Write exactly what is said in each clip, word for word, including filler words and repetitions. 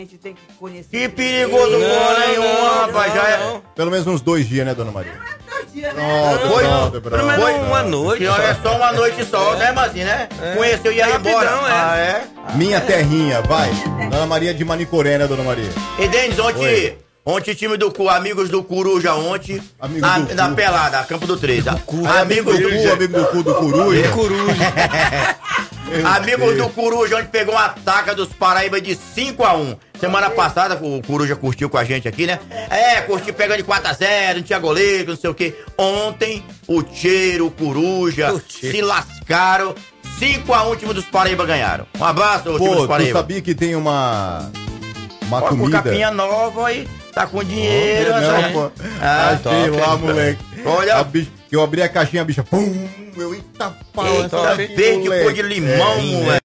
A gente tem que conhecer. Que perigoso, porra nenhuma, rapaz. Já é. Pelo menos uns dois dias, né, dona Maria? Dois dias, né? Não, Foi, não, não. Pelo menos foi uma noite. É só uma noite só, né, Mazinho, né? Conheceu e ia embora. é. Ah, é? Minha terrinha, vai. Dona Maria de Manicoré, né, dona Maria? E Denis, ontem, Oi. ontem time do Cu, amigos do Coruja ontem, Amigo na, do na Cu. pelada, Campo do três. Amigo do cu, amigo do cu do coruja. Meu Amigos Deus. do Coruja, onde pegou uma taca dos Paraíba de cinco a um. Semana passada, o Coruja curtiu com a gente aqui, né? É, curtiu pegando de quatro a zero, não tinha goleiro, não sei o quê. Ontem, o Cheiro, o Coruja, O Cheiro. se lascaram. cinco a um, o time dos Paraíba ganharam. Um abraço, o time Pô, dos tu Paraíba. sabia que tem uma... Uma Ó, com comida... capinha nova aí, tá com dinheiro, Não, né? pô. Ah, Achei top. lá, moleque. Olha. A bicha, que eu abri a caixinha, a bicha... Pum! Eu, eita pau, Eita, essa verde, moleque. cor de limão, É, moleque.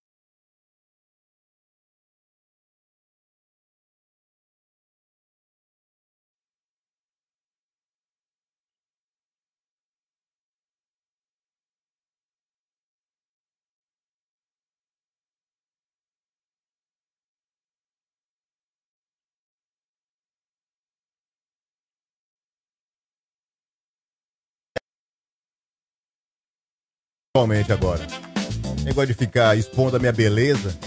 Realmente agora. Negócio de ficar expondo a minha beleza.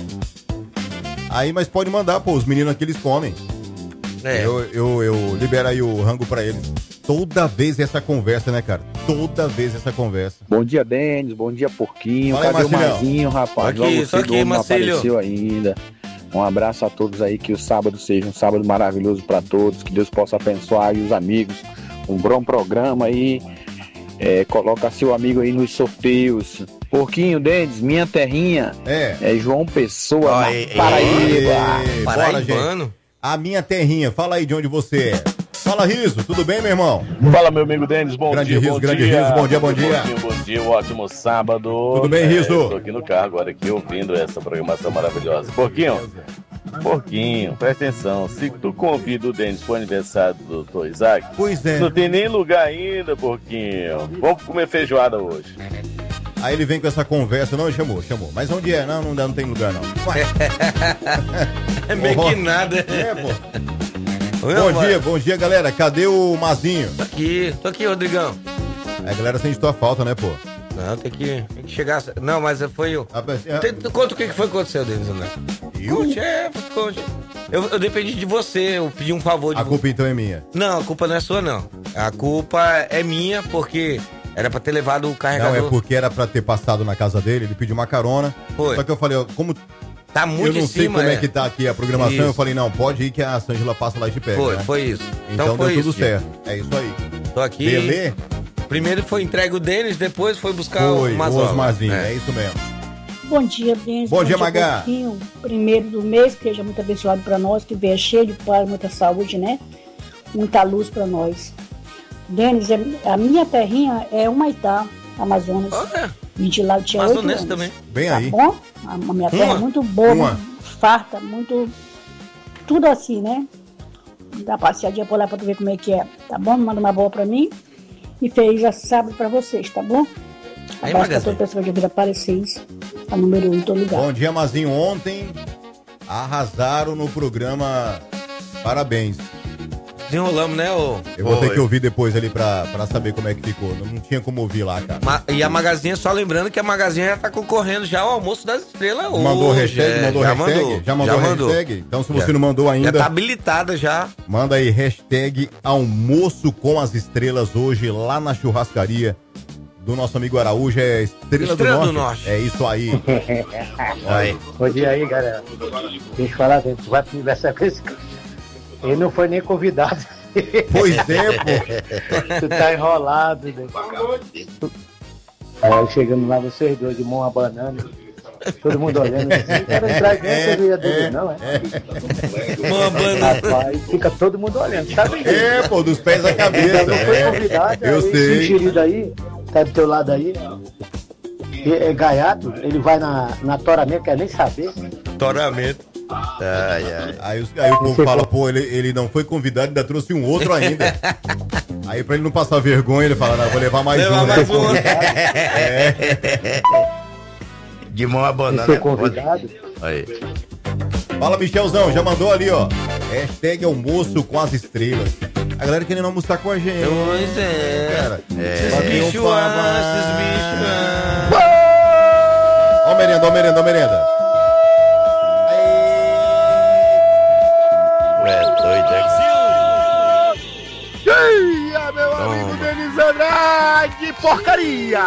Aí, mas pode mandar, pô, os meninos aqui eles comem. É. Eu, eu, eu libero aí o rango pra eles. Toda vez essa conversa, né, cara? Toda vez essa conversa. Bom dia, Denis. Bom dia, Porquinho. Fala aí, Cadê o Marcilhão? Marzinho, rapaz? Aqui, Logo tô cedo aqui, o homem não Marcílio. apareceu ainda. Um abraço a todos aí, que o sábado seja um sábado maravilhoso pra todos, que Deus possa abençoar aí os amigos. Um bom programa aí. É, coloca seu amigo aí nos sorteios. Porquinho, Denis, minha terrinha É. é João Pessoa, Ó, na e- e- Paraíba. Ê, bora, gente. Paraibano. A minha terrinha, fala aí de onde você é. Fala, Riso, tudo bem, meu irmão? Fala, meu amigo Denis, bom Grande dia, Riso, bom grande dia. Riso, bom dia, bom dia. Bom dia, bom dia, um ótimo sábado. Tudo bem, Riso? É, Estou aqui no carro agora, aqui, ouvindo essa programação maravilhosa. Porquinho, Porquinho, presta atenção, se tu convida o Denis pro aniversário do doutor Isaac, Pois é. não tem nem lugar ainda, Porquinho. Vamos comer feijoada hoje. Aí ele vem com essa conversa, não, chamou, chamou. Mas onde é? Não, não, dá, não tem lugar, não. Ué. É meio Ó. que nada. É, pô. Oi, Bom amor. dia, bom dia, galera. Cadê o Mazinho? Tô aqui, tô aqui, Rodrigão. A galera sente tua falta, né, pô? Não, tem que, tem que chegar. Não, mas foi eu. A pessoa- Tem- Conta o que que foi que aconteceu, Denis André. Eu? Conte, é, conte. Eu, eu dependi de você, eu pedi um favor de A vo- culpa então é minha. Não, a culpa não é sua, não. A culpa é minha, porque era pra ter levado o Não, carregador. é porque era pra ter passado na casa dele, ele pediu uma carona. Foi. Só que eu falei, ó, como Tá muito eu não em sei cima, como é. é. que tá aqui a programação, Isso. eu falei, não, pode ir que a Sângela passa lá e te pega, Foi, né? foi isso. Então, Então, foi deu tudo isso. gente. certo. É isso aí. Tô aqui. Belê? Primeiro foi entregue o Denis, depois foi buscar Foi, o o Mazola. Osmarzinho, é. É. isso mesmo. Bom dia, Denis. Bom dia, Magá. Porquinho. Primeiro do mês, que seja muito abençoado para nós, que venha cheio de paz, muita saúde, né? Muita luz para nós. Denis, é- a minha terrinha é Humaitá, Amazonas. Olha, E de lá eu tinha oito Amazonense anos. também. Bem Tá aí. bom? A, a minha terra Uma. é muito boa, Uma. muito farta, muito... Tudo assim, né? Dá uma passeadinha por lá pra tu ver como é que é. Tá bom? Manda uma boa pra mim. E feliz sábado pra vocês, tá bom? Aí, Abraço pra Magazine. toda pessoa de Vila Parecis. A número um em todo lugar. Bom dia, Mazinho. Ontem arrasaram no programa. Parabéns. Desenrolamos, né, ô? Eu vou ter Foi. que ouvir depois ali pra, pra saber como é que ficou. Não, não tinha como ouvir lá, cara. Ma- E a Magazine, só lembrando que a Magazine já tá concorrendo já ao almoço das estrelas hoje. Mandou hashtag? é, mandou já hashtag? Mandou, já mandou hashtag? Então, se você Já. não mandou Já ainda, tá habilitada já. manda aí hashtag almoço com as estrelas hoje lá na churrascaria do nosso amigo Araújo. É Estrela, Estrela do, do Norte. Norte. É isso aí. Aí. Bom dia aí, galera. Deixa eu falar, tu vai pro aniversário com esse cara. Ele não foi nem convidado. Pois é, pô. Tu tá enrolado, né? Aí chegando lá, vocês dois de mão a banana. Todo mundo olhando assim. Quero entrar aqui, não sabia dele, não, é? Uma banda. Rapaz, fica todo mundo olhando, sabe? É, pô, dos pés à cabeça. Não foi É. convidado, Eu aí, sei. sugerido aí, tá do teu lado aí. É, é gaiato, ele vai na, na toramento, quer nem saber. Toramento. Ai, ai. Aí, os- aí o povo fala, pô, ele, ele não foi convidado, ainda trouxe um outro ainda. Aí pra ele não passar vergonha, ele fala, não, vou levar mais Levar um, né? mais um. De mão a Ele banana. foi é foda. convidado. Aí. Fala, Michelzão, já mandou ali, ó. Hashtag almoço com as estrelas. A galera querendo almoçar com a gente. Pois é. Cara, É. Esses bichos, esses bichos. Ó, merenda, ó, merenda, ó, merenda. É doido, é? Dia, meu amigo Denis Andrade, porcaria!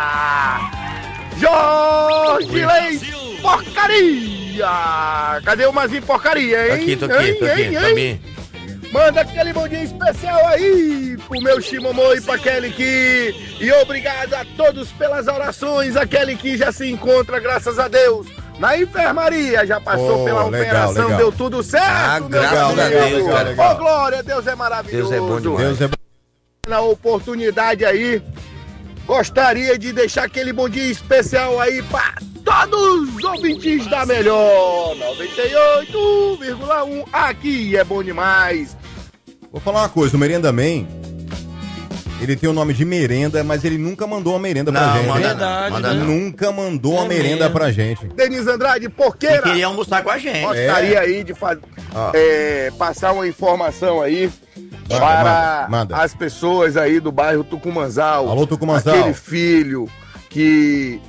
Jorge Leite, porcaria! Cadê o Mazinho porcaria, hein? Aqui, tô aqui, tô aqui, tô bem. Manda aquele bom dia especial aí pro meu Shimomô e pra Kelly Ki. E obrigado a todos pelas orações. A Kelly Ki já se encontra, graças a Deus, na enfermaria. Já passou Oh, pela legal, operação, legal. deu tudo certo, Ah, meu graças a amigo. Deus, cara. Ô, glória, Deus é maravilhoso. Deus é bom demais. Deus é Na oportunidade aí, gostaria de deixar aquele bom dia especial aí para todos os ouvintes da melhor noventa e oito vírgula um. Aqui é bom demais. Vou falar uma coisa, o Merenda Man, ele tem o nome de merenda, mas ele nunca mandou uma merenda pra Não, gente. manda Verdade, não, manda Ele não. nunca mandou uma É merenda mesmo. pra gente. Denis Andrade, E porqueira. queria almoçar com a gente. Gostaria aí de faz... Ah. é, passar uma informação aí Manda, para manda, manda. as pessoas aí do bairro Tucumanzal. Alô, Tucumanzal. Aquele filho que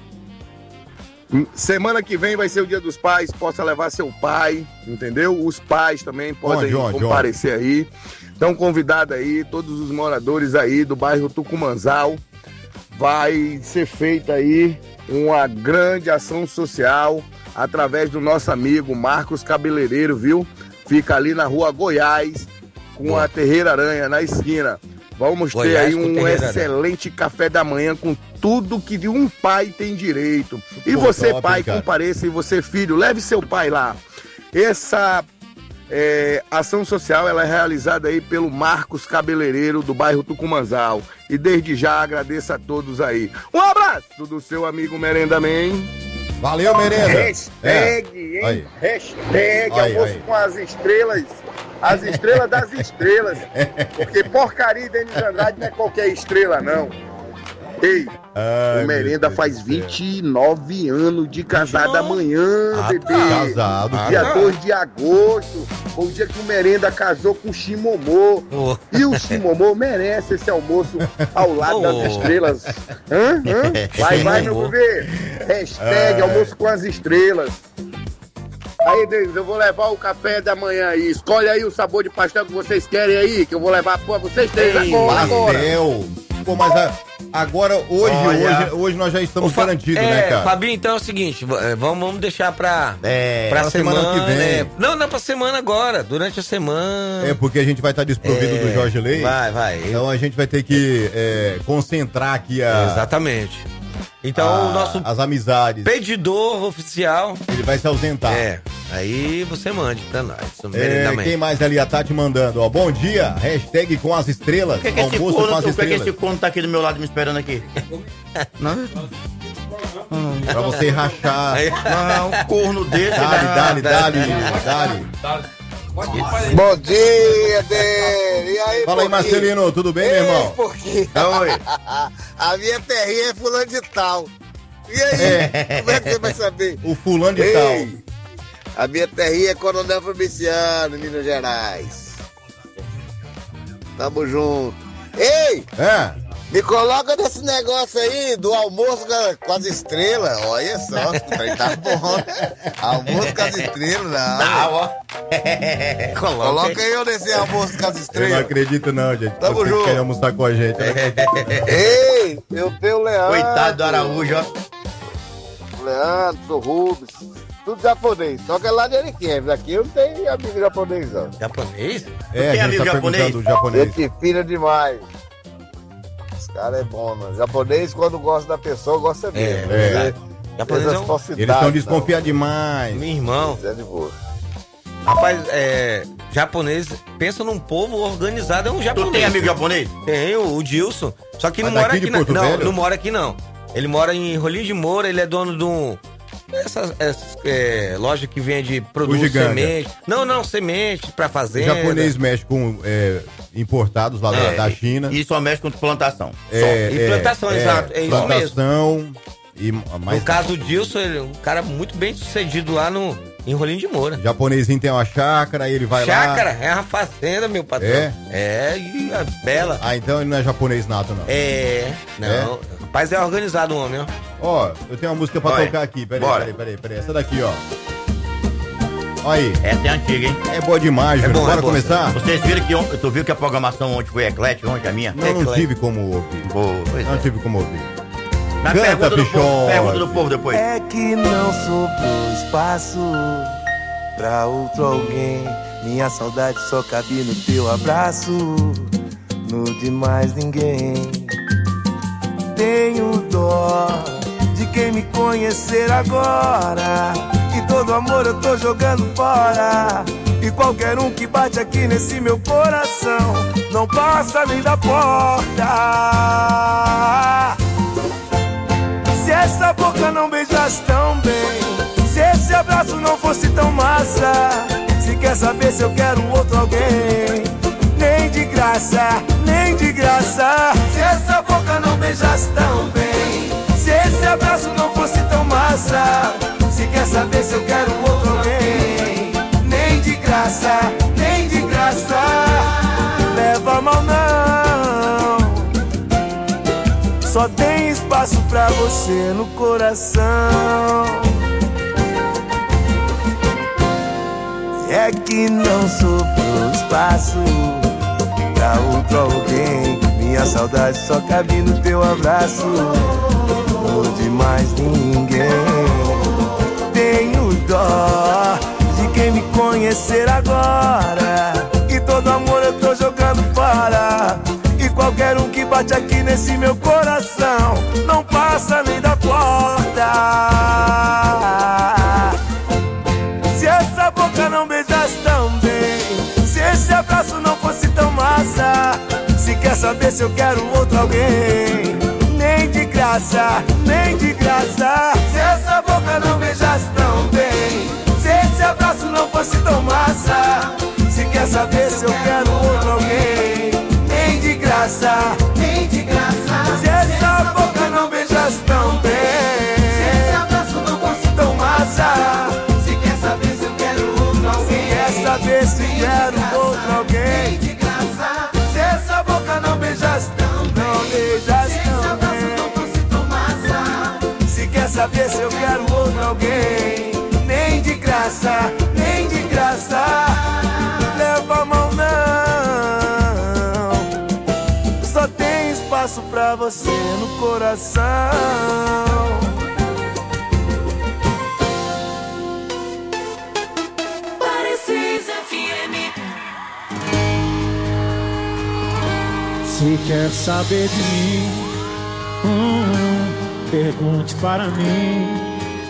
semana que vem vai ser o Dia dos Pais, possa levar seu pai, entendeu? Os pais também podem Onde, onde, comparecer aí. Estão convidados aí, todos os moradores aí do bairro Tucumanzal. Vai ser feita aí uma grande ação social através do nosso amigo Marcos Cabeleireiro, viu? Fica ali na rua Goiás, com Boa. a Terreira Aranha na esquina. Vamos ter Goiás aí com um Terreira Aranha. excelente café da manhã com tudo que de um pai tem direito. E Pô, você, top, pai, hein, cara? compareça, e você, filho, leve seu pai lá. Essa é, ação social ela é realizada aí pelo Marcos Cabeleireiro do bairro Tucumanzal. E desde já agradeço a todos aí. Um abraço do seu amigo Merenda Man. Valeu, merenda. Hashtag, É. hein? Aí. Hashtag Aí, almoço aí. com as estrelas. As estrelas das estrelas. Porque porcaria e Denis Andrade não é qualquer estrela, não. Ei, Ai, o Merenda meu faz Deus do céu. vinte e nove anos de casado amanhã, Ah, bebê. Casado. Ah, Dia tá. dois de agosto, foi o dia que o Merenda casou com o Shimomô. Ô, E o Shimomô merece esse almoço ao lado Oh. das estrelas. Hã? Hã? Vai, vai, meu Shimomô. bebê. Hashtag Ai. almoço com as estrelas. Aí, Denis, eu vou levar o café da manhã aí. Escolhe aí o sabor de pastel que vocês querem aí, que eu vou levar pra vocês três Ei, agora, agora. Pastel. Pô, mas a- agora, hoje, Olha. hoje, hoje nós já estamos Ô, Fa- garantidos, é, né, cara? Fabinho, então é o seguinte, v- é, vamos, vamos deixar pra, É, pra pra semana, semana que vem. né? Não, não, pra semana agora, durante a semana. É, porque a gente vai estar desprovido É, do Jorge Lei. Vai, vai. Então a gente vai ter que é, concentrar aqui a, Exatamente. Então a- o nosso as amizades. pedidor oficial, Ele vai se ausentar. é, aí você mande pra nós. Isso É, merendamen. quem mais ali? A Tati mandando, ó. Bom dia, hashtag com as estrelas. Por que, que esse almoço com corno, as por que, que estrelas. esse corno tá aqui do meu lado me esperando aqui? Não, Pra você rachar. Aí- não, um corno desse. Dali, né? dali, dali, dali. Bom dia, Dê. E aí, Fala aí, Porquinho? Marcelino, tudo bem, meu Ei, irmão? Porquinho. Oi. A minha terrinha é fulano de tal. E aí, É. como é que você vai saber? O fulano de Ei, tal. a minha terrinha é Coronel Fabriciano, Minas Gerais. Tamo junto. Ei, É, me coloca nesse negócio aí do almoço com- com as estrelas. Olha só, o trem tá bom, né? Almoço com as estrelas, não. Tá, ó. Coloca eu nesse almoço com as eu não estrelas. acredito não, gente. Tamo Você junto. quer almoçar com a gente. né? Ei, eu tenho o Leandro. Coitado do Araújo, ó. O Leandro, o Rubens, tudo japonês. Só que é lá de Ariquemes. Aqui eu não tenho amigo japonês, não. Japonês? É, Tem a gente amigo tá japonês? perguntando o japonês. Gente fina demais. Esse cara é bom, mano. Japonês, quando gosta da pessoa, gosta mesmo. é. Japonês Japonês é um... Eles estão desconfiados demais. Meu irmão, É de boa. rapaz, é... Japonês, pensa num povo organizado, é um japonês. Tu tem amigo japonês? Tem, o, o Dilson. Só que Mas não mora daqui de aqui, não. Porto Não, Velho? não mora aqui, não. Ele mora em Rolim de Moura, ele é dono de um... Essas, essas é, loja que vende produtos, Bugiganga. semente. Não, não, semente pra O fazenda. japonês mexe com é, importados lá da, É, da China. E só mexe com plantação. É, E plantação, exato, é isso plantação e mais No caso do Dilson, ele é um cara muito bem sucedido lá no, Em Rolim de Moura. O japonesinho tem uma chácara, aí ele vai chácara, lá... Chácara, é uma fazenda, meu patrão. É? É, e é bela. Ah, então ele não é japonês nato, não. É, não. É? Rapaz, é organizado o homem, ó. Ó, eu tenho uma música pra Olha, tocar aqui. Peraí, bora. peraí, peraí, peraí. Essa daqui, ó. Olha aí. Essa é antiga, hein? É boa demais, é bom, Bora é começar? Vocês viram que ontem, tu viu que a programação ontem foi eclética, ontem a minha? Não, não tive como ouvir. Boa, não é. tive como ouvir. Mas Canta, pergunta, do Pichon, povo, pergunta do povo depois. É que não sobrou espaço pra outro alguém. Minha saudade só cabe no teu abraço, no de mais ninguém. Tenho dó de quem me conhecer agora, e todo amor eu tô jogando fora. E qualquer um que bate aqui nesse meu coração não passa nem da porta. Se essa boca não beijasse tão bem, se esse abraço não fosse tão massa, se quer saber se eu quero outro alguém, nem de graça, nem de graça. Se essa boca não beijasse tão bem, se esse abraço não fosse tão massa, se quer saber se eu quero outro alguém, nem de graça, nem de graça. Leva mal não, só tem espaço pra você no coração. Se é que não sobrou espaço pra outro alguém, minha saudade só cabe no teu abraço, não de mais ninguém. Tenho dó de quem me conhecer agora, e todo amor eu tô jogando fora. E qualquer um que bate aqui nesse meu coração não passa nem da porta. Se essa boca não beijasse tão bem, se esse abraço não fosse tão massa, se quer saber se eu quero outro alguém, nem de graça, nem de graça. Se essa boca não beijasse tão bem, se esse abraço não fosse tão massa, se quer saber se eu quero outro alguém, nem de graça, nem de graça. Se essa boca não beijasse tão bem, se esse abraço não fosse tão massa, se quer saber se eu quero outro alguém, se quer saber se quero outro alguém, nem de graça. Se essa boca não beijasse tão bem, não beijasse tão bem, se quer saber se eu quero outro alguém, nem de graça, nem de graça. Leva a mão não, só tem espaço pra você no coração. Parecis F M. Se quer saber de mim, hum, pergunte para mim.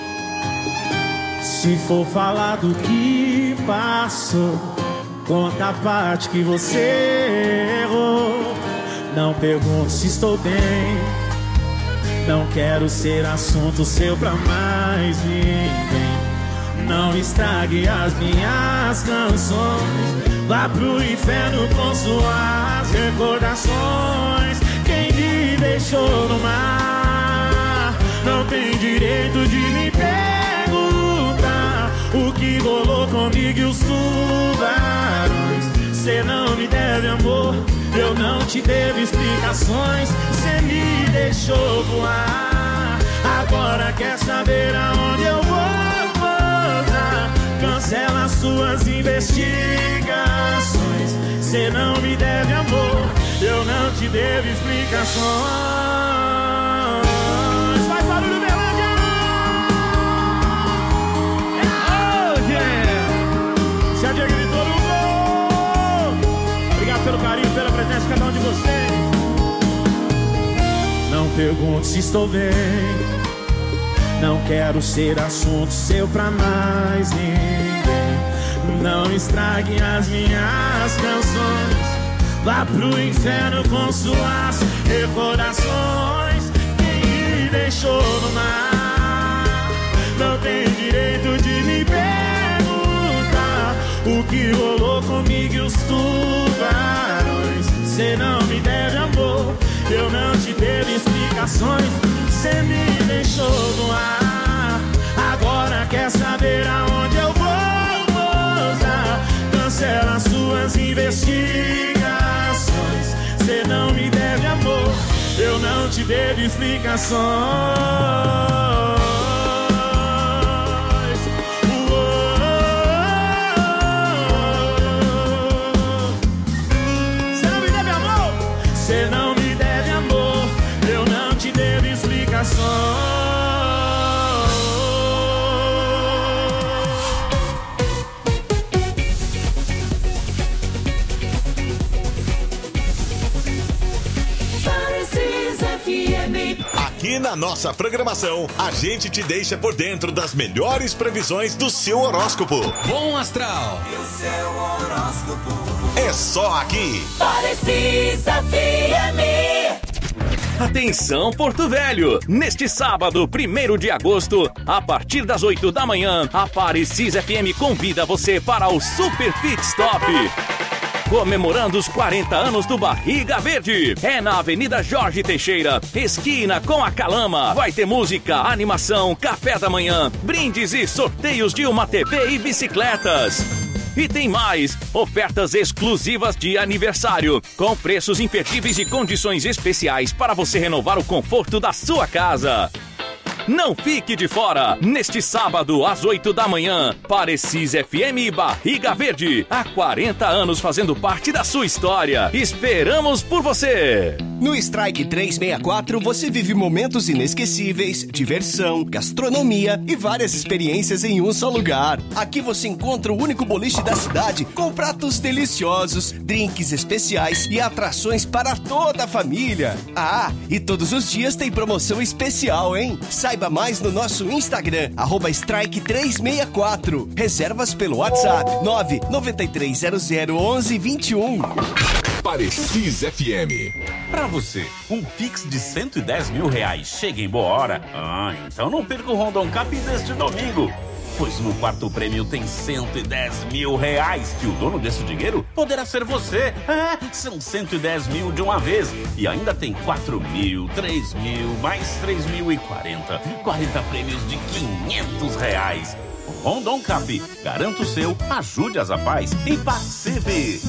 Se for falar do que passou, conta a parte que você errou. Não pergunte se estou bem, não quero ser assunto seu pra mais ninguém. Não estrague as minhas canções, vá pro inferno com suas recordações. Quem me deixou no mar não tem direito de me perguntar o que rolou comigo e os tubarões. Cê não me deve amor, eu não te devo explicações. Cê me deixou voar, agora quer saber aonde eu vou voltar. Cancela suas investigações. Cê não me deve amor, eu não te devo explicações. Faz barulho, Berlândia! Oh, yeah! Se a Diego gritou no gol! Obrigado pelo carinho, pela presença de cada um de vocês. Não pergunte se estou bem, não quero ser assunto seu pra mais ninguém. Não estrague as minhas canções, vá pro inferno com suas recordações. Quem me deixou no mar não tem direito de me perguntar o que rolou comigo e os tubarões. Cê não me deve amor, eu não te devo explicações. Cê me deixou no ar, agora quer saber aonde eu vou investigações. Cê não me deve amor, eu não te devo explicações. Cê não me deve amor, eu não te devo explicações. Parecis F M. Aqui na nossa programação, a gente te deixa por dentro das melhores previsões do seu horóscopo. Bom astral. E o seu horóscopo é só aqui. Parecis F M. Atenção, Porto Velho! Neste sábado, primeiro de agosto, a partir das oito da manhã, a Parecis F M convida você para o Super Pit Stop. Comemorando os quarenta anos do Barriga Verde. É na Avenida Jorge Teixeira, esquina com a Calama. Vai ter música, animação, café da manhã, brindes e sorteios de uma T V e bicicletas. E tem mais, ofertas exclusivas de aniversário, com preços imperdíveis e condições especiais para você renovar o conforto da sua casa. Não fique de fora, neste sábado às oito da manhã, Parecis F M Barriga Verde, há quarenta anos fazendo parte da sua história. Esperamos por você! No Strike trezentos e sessenta e quatro você vive momentos inesquecíveis, diversão, gastronomia e várias experiências em um só lugar. Aqui você encontra o único boliche da cidade com pratos deliciosos, drinks especiais e atrações para toda a família. Ah, e todos os dias tem promoção especial, hein? Saiba mais no nosso Instagram, arroba Strike trezentos e sessenta e quatro. Reservas pelo WhatsApp nove nove três zero zero onze vinte e um. Parecis F M. Pra você, um Pix de cento e dez mil reais chega em boa hora? Ah, então não perca o Rondon Cap deste domingo. Pois no quarto prêmio tem cento e dez mil reais, que o dono desse dinheiro poderá ser você. Ah, são cento e dez mil de uma vez. E ainda tem quatro mil, três mil, mais três mil e quarenta. quarenta prêmios de quinhentos reais. Rondon Cap, garanta o seu, ajude as apais e participe.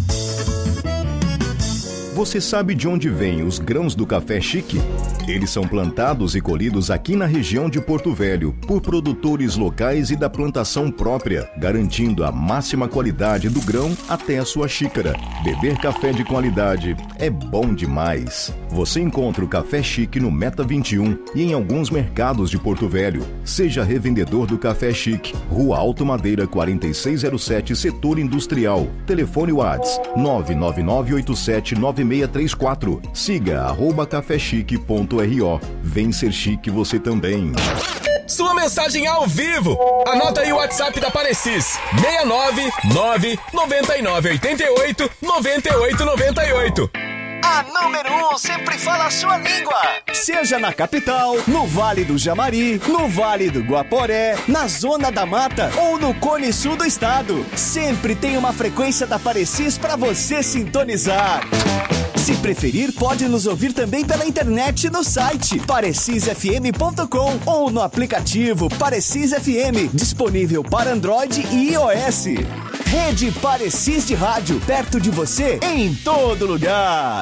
Você sabe de onde vêm os grãos do café chique? Eles são plantados e colhidos aqui na região de Porto Velho por produtores locais e da plantação própria, garantindo a máxima qualidade do grão até a sua xícara. Beber café de qualidade é bom demais. Você encontra o café chique no Meta vinte e um e em alguns mercados de Porto Velho. Seja revendedor do café chique, Rua Alto Madeira quarenta e seis zero sete, Setor Industrial. Telefone WhatsApp nove nove nove oito sete nove seis três quatro. Siga arroba caféchique ponto r o. Vem ser chique você também. Sua mensagem ao vivo. Anota aí o WhatsApp da Parecis. seis nove nove nove nove oito oito nove oito nove oito. A número um sempre fala a sua língua. Seja na capital, no Vale do Jamari, no Vale do Guaporé, na Zona da Mata ou no Cone Sul do estado. Sempre tem uma frequência da Parecis para você sintonizar. Se preferir, pode nos ouvir também pela internet no site parecis f m ponto com ou no aplicativo Parecis F M, disponível para Android e iOS. Rede Parecis de rádio, perto de você, em todo lugar.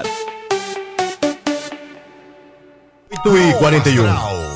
oito e quarenta e um.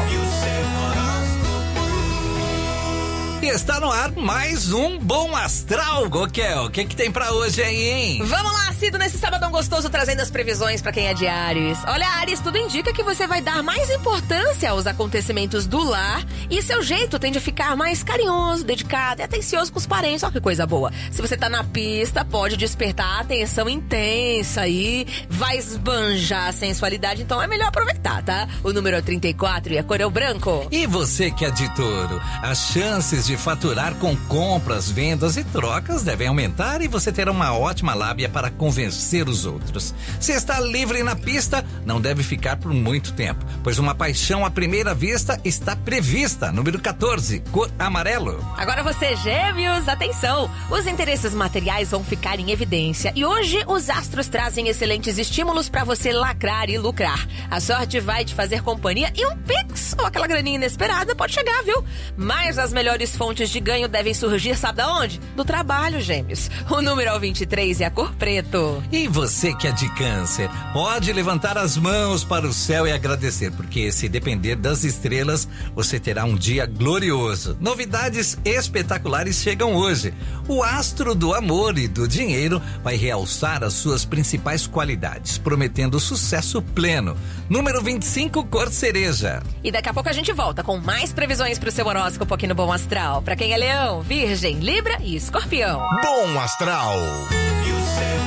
E está no ar mais um Bom Astral, Gokel. O que que tem pra hoje aí, hein? Vamos lá, Cido, nesse sabadão gostoso, trazendo as previsões pra quem é de Áries. Olha, Áries, tudo indica que você vai dar mais importância aos acontecimentos do lar e seu jeito tende a ficar mais carinhoso, dedicado e atencioso com os parentes. Olha que coisa boa. Se você tá na pista, pode despertar atenção intensa aí, vai esbanjar a sensualidade, então é melhor aproveitar, tá? O número é trinta e quatro e a cor é o branco. E você que é de touro, as chances de faturar com compras, vendas e trocas devem aumentar e você terá uma ótima lábia para convencer os outros. Se está livre na pista, não deve ficar por muito tempo, pois uma paixão à primeira vista está prevista. Número quatorze, cor amarelo. Agora você, Gêmeos, atenção! Os interesses materiais vão ficar em evidência e hoje os astros trazem excelentes estímulos para você lacrar e lucrar. A sorte vai te fazer companhia e um pix ou aquela graninha inesperada pode chegar, viu? Mas as melhores fontes fontes de ganho devem surgir, sabe da onde? Do trabalho, gêmeos. O número é o vinte e três e a cor preto. E você que é de câncer, pode levantar as mãos para o céu e agradecer, porque se depender das estrelas, você terá um dia glorioso. Novidades espetaculares chegam hoje. O astro do amor e do dinheiro vai realçar as suas principais qualidades, prometendo sucesso pleno. Número vinte e cinco, cor cereja. E daqui a pouco a gente volta com mais previsões pro seu horóscopo aqui no Bom Astral. Pra quem é leão, virgem, libra e escorpião. Bom Astral. E o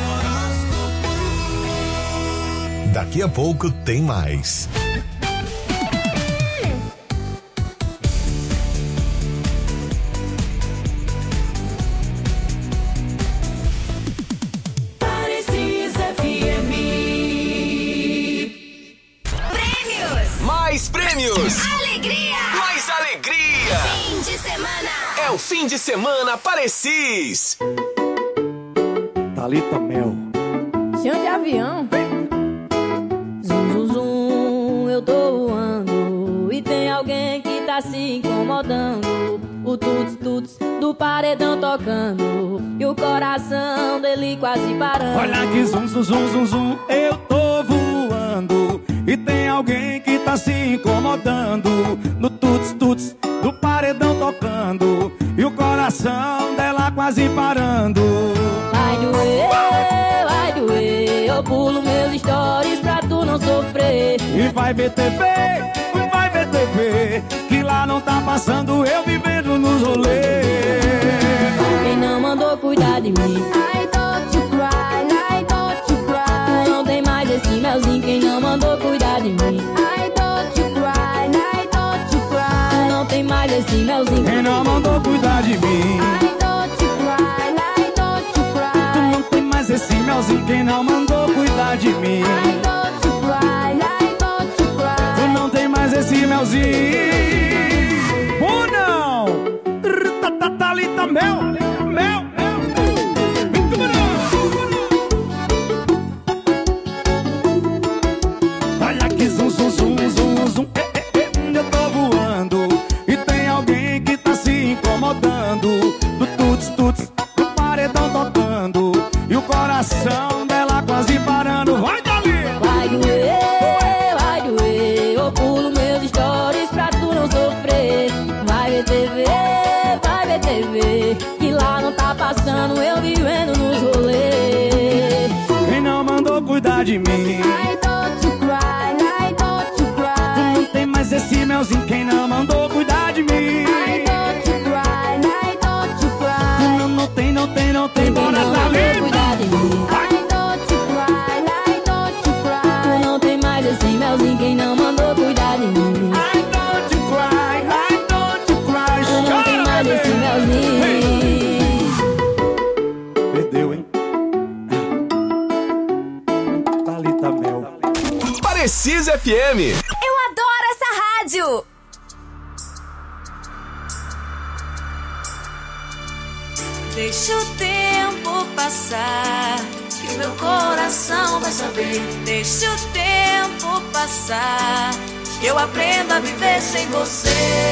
seu horóscopo. Daqui a pouco tem mais. Mais prêmios! Alegria! Mais alegria! Fim de semana! É o fim de semana Parecis! Thalita Mel. Chão de avião. Zum, zum, zum, eu tô voando. E tem alguém que tá se incomodando. O tuts, tuts do paredão tocando. E o coração dele quase parando. Olha que zum, zum, zum, zum, zum, eu tô voando. E tem alguém que tá se incomodando. No tuts, tuts do paredão tocando. E o coração dela quase parando. Vai doer, vai doer. Eu pulo meus stories pra tu não sofrer. E vai ver T V, vai ver T V. Que lá não tá passando eu vivendo nos rolês. Quem não mandou cuidar de mim? I don't you cry, I don't you cry. Tu não tem mais esse melzinho. Quem não mandou cuidar de mim? I don't you cry, I don't you cry. Tu não tem mais esse melzinho. Quem não mandou cuidar de mim? I don't you cry, I don't you cry. Tu não tem mais esse melzinho. Quem não mandou cuidar de mim? I don't you cry, I don't you cry. Tu não tem mais esse melzinho. Ou não? Thalita Mel, Mel, Mel. Olha que zum, zum, zum, zum, zum. Eh, eh, eh. Eu tô voando. E tem alguém que tá se incomodando. Do tuts, tuts, do paredão tocando. E o coração dela quase parando. Vai, Dali! Vai doer, vai doer. Eu pulo meus stories pra tu não sofrer. Vai ver T V, vai ver T V. Que lá não tá passando eu vivendo nos rolês. Quem não mandou cuidar de mim? I don't you cry, I don't you cry. Tu não tem mais esse melzinho. Quem não mandou cuidar de mim? I don't you cry, I don't you cry. Tu não, não tem, não tem, não tem. Bora, Quem não mandou Thalita! cuidar de mim? I don't you cry, I don't you cry. Tu não tem mais esse melzinho. Quem não mandou cuidar de mim? I don't you cry, I don't you cry. Tu não tem mais esse melzinho. Perdeu, hein? Thalita Mel. Parecis F M. Eu adoro essa rádio! Deixa o tempo passar, que o meu coração vai saber. Deixa o tempo passar, que eu aprendo a viver sem você.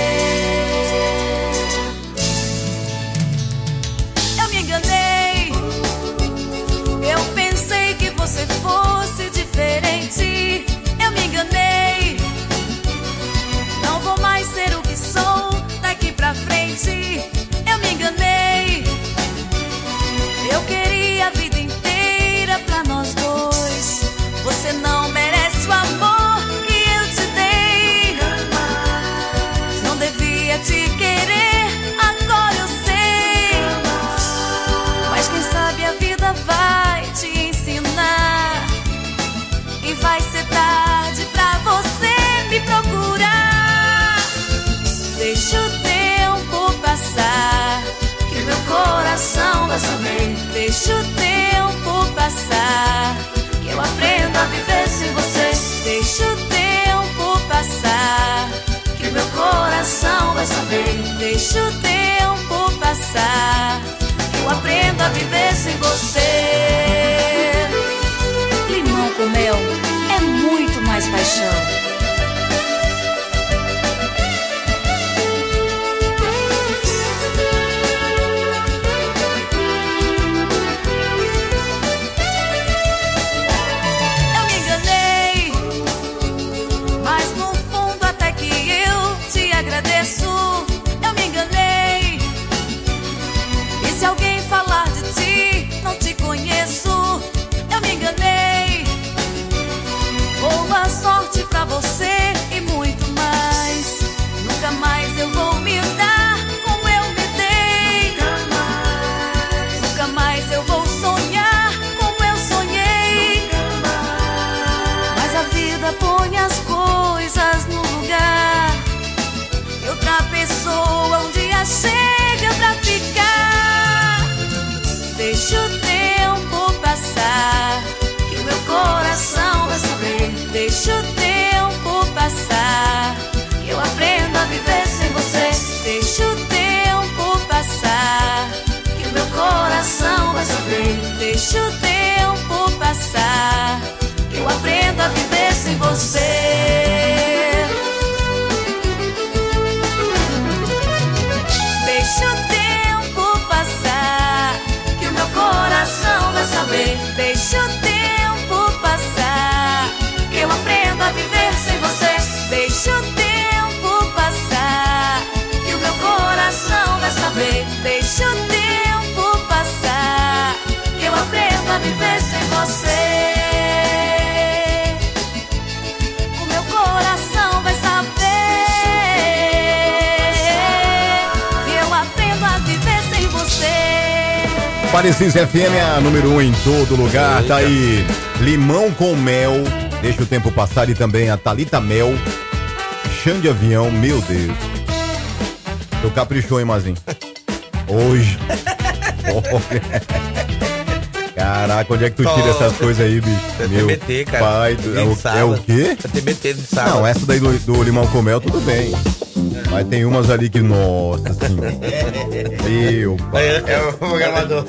Eu me enganei, eu pensei que você fosse diferente. Eu me enganei, não vou mais ser o que sou daqui pra frente. Eu me enganei, eu queria a vida inteira pra nós dois. Você não merece o amor que eu te dei. Não devia te querer, agora eu sei. Mas quem sabe a vida vai te ensinar. E vai ser tarde pra você me procurar. Deixa o tempo passar, que meu coração vai saber. Deixa o tempo passar, que eu aprendo a viver sem você. Deixa o tempo passar, que meu coração vai saber. Deixa o tempo passar, que eu aprendo a viver sem você. Limão com mel é muito mais paixão. hora chega pra ficar. Deixa o tempo passar, que o meu coração vai saber. Deixa o tempo passar, que eu aprendo a viver sem você. Deixa o tempo passar, que o meu coração vai saber. Deixa o tempo passar, que eu aprendo a viver sem você. Deixa o tempo passar, que o meu coração vai saber. Deixa o tempo passar, que eu aprendo a viver sem você. Deixa o tempo passar, que o meu coração vai saber. Deixa o tempo passar, que eu aprendo a viver sem você. O meu coração vai saber que eu aprendo a viver sem você. Parecis F M é a número um em todo lugar. Tá aí Limão com Mel, Deixa o Tempo Passar, e também a Thalita Mel, Chão de Avião. Meu Deus, eu caprichou, hein, Mazinho? Hoje. Caraca, onde é que tu tira essas coisas aí, bicho? É Meu T B T, cara. pai, do, é, o, é o quê? É T B T de sábado. Não, essa daí do, do Limão com Mel, tudo bem. Mas tem umas ali que, nossa senhora. Meu pai. É, é o programador.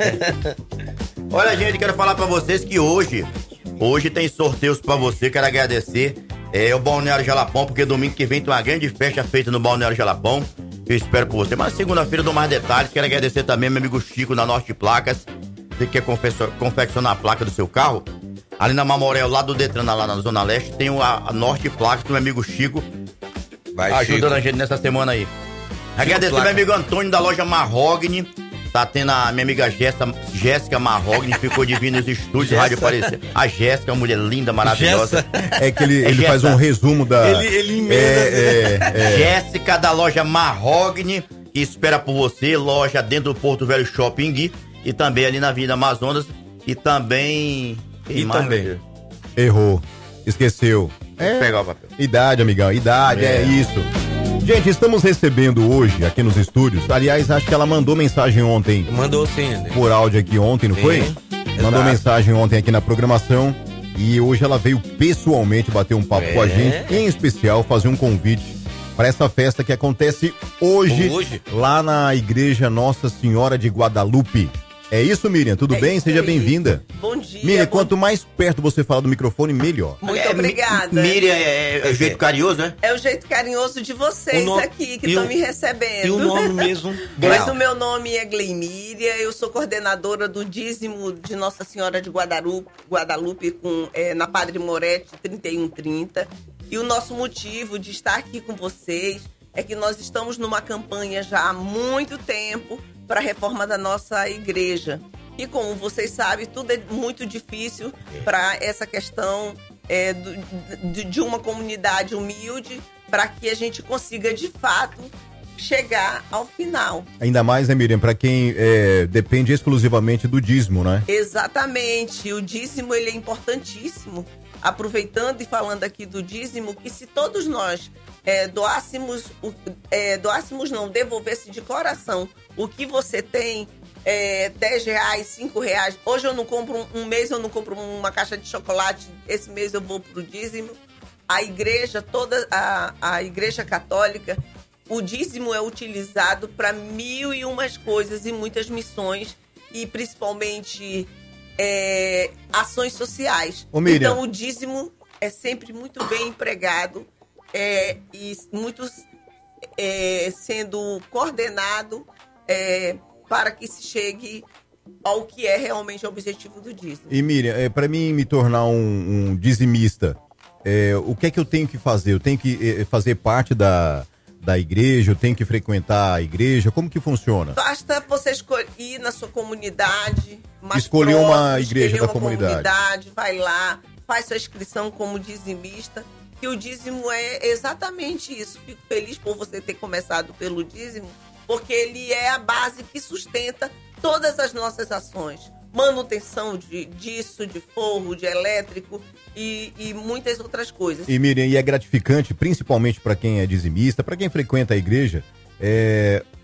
Olha, gente, quero falar pra vocês que hoje, hoje tem sorteios pra você. Quero agradecer é, o Balneário Jalapão, porque domingo que vem tem uma grande festa feita no Balneário Jalapão. Eu espero por você. Mas segunda-feira eu dou mais detalhes. Quero agradecer também meu amigo Chico da Norte Placas. Você quer confeccionar a placa do seu carro? Ali na Mamorel, lá do Detran, lá na Zona Leste, tem a, a Norte Placas, do meu amigo Chico. Vai, ajudando Chico. a gente nessa semana aí. Agradecer meu amigo Antônio da loja Marrogni. Tá tendo a minha amiga Jéssica, Jéssica Marrogni, ficou de vir nos estúdios Jéssica? Rádio Aparecer. A Jéssica, mulher linda, maravilhosa. É que ele, É ele faz Jéssica. um resumo da... Ele- ele emenda. É, é, é. Jéssica da loja Marrogni, que espera por você, loja dentro do Porto Velho Shopping, e também ali na Avenida Amazonas, e também... E mais, também. meu Deus? Errou. Esqueceu. Vou pegar o papel. Idade, amigão, idade, é. É. isso. Gente, estamos recebendo hoje aqui nos estúdios. Aliás, acho que ela mandou mensagem ontem. Mandou sim, né? Por áudio aqui ontem, não Sim, foi? exato. Mandou mensagem ontem aqui na programação. E hoje ela veio pessoalmente bater um papo É. com a gente. Em especial, fazer um convite para essa festa que acontece hoje, Hoje. lá na Igreja Nossa Senhora de Guadalupe. É isso, Miriam? Tudo É bem? isso Seja aí. bem-vinda. Bom dia. Miriam, bom- quanto mais perto você fala do microfone, melhor. Muito obrigada. Miriam é, é o jeito carinhoso, né? É o jeito carinhoso de vocês O nome- aqui que e estão o- me recebendo. e o nome mesmo Mas dela? o meu nome é Gleimíria, eu sou coordenadora do dízimo de Nossa Senhora de Guadalupe, Guadalupe com, é, na Padre Moretti trinta e um trinta. E o nosso motivo de estar aqui com vocês é que nós estamos numa campanha já há muito tempo para a reforma da nossa igreja. E como vocês sabem, tudo é muito difícil para essa questão é, do- de, de uma comunidade humilde, para que a gente consiga, de fato, chegar ao final. Ainda mais, né, Miriam, para quem é, depende exclusivamente do dízimo, né? Exatamente. O dízimo, ele é importantíssimo. Aproveitando e falando aqui do dízimo, que se todos nós é, doássemos, o- é, doássemos não, devolvesse de coração o que você tem, é, dez reais, cinco reais. Hoje eu não compro, um, um mês eu não compro uma caixa de chocolate, esse mês eu vou pro dízimo. A igreja, toda a, a igreja católica, o dízimo é utilizado para mil e umas coisas e muitas missões, e principalmente é, ações sociais. Ô, Miriam. Então o dízimo é sempre muito bem empregado, é, e muito é, sendo coordenado é, para que se chegue ao que é realmente o objetivo do dízimo. E Miriam, é, para mim me tornar um, um dizimista, é, o que é que eu tenho que fazer? Eu tenho que é, fazer parte da, da igreja, eu tenho que frequentar a igreja? Como que funciona? Basta você escolher ir na sua comunidade, mais Escolher uma próximo, igreja escolher da uma comunidade. vai lá, faz sua inscrição como dizimista, que o dízimo é exatamente isso. Fico feliz por você ter começado pelo dízimo, porque ele é a base que sustenta todas as nossas ações. Manutenção de, disso, de forro, de elétrico e, e muitas outras coisas. E Miriam, e é gratificante, principalmente para quem é dizimista, para quem frequenta a igreja, é,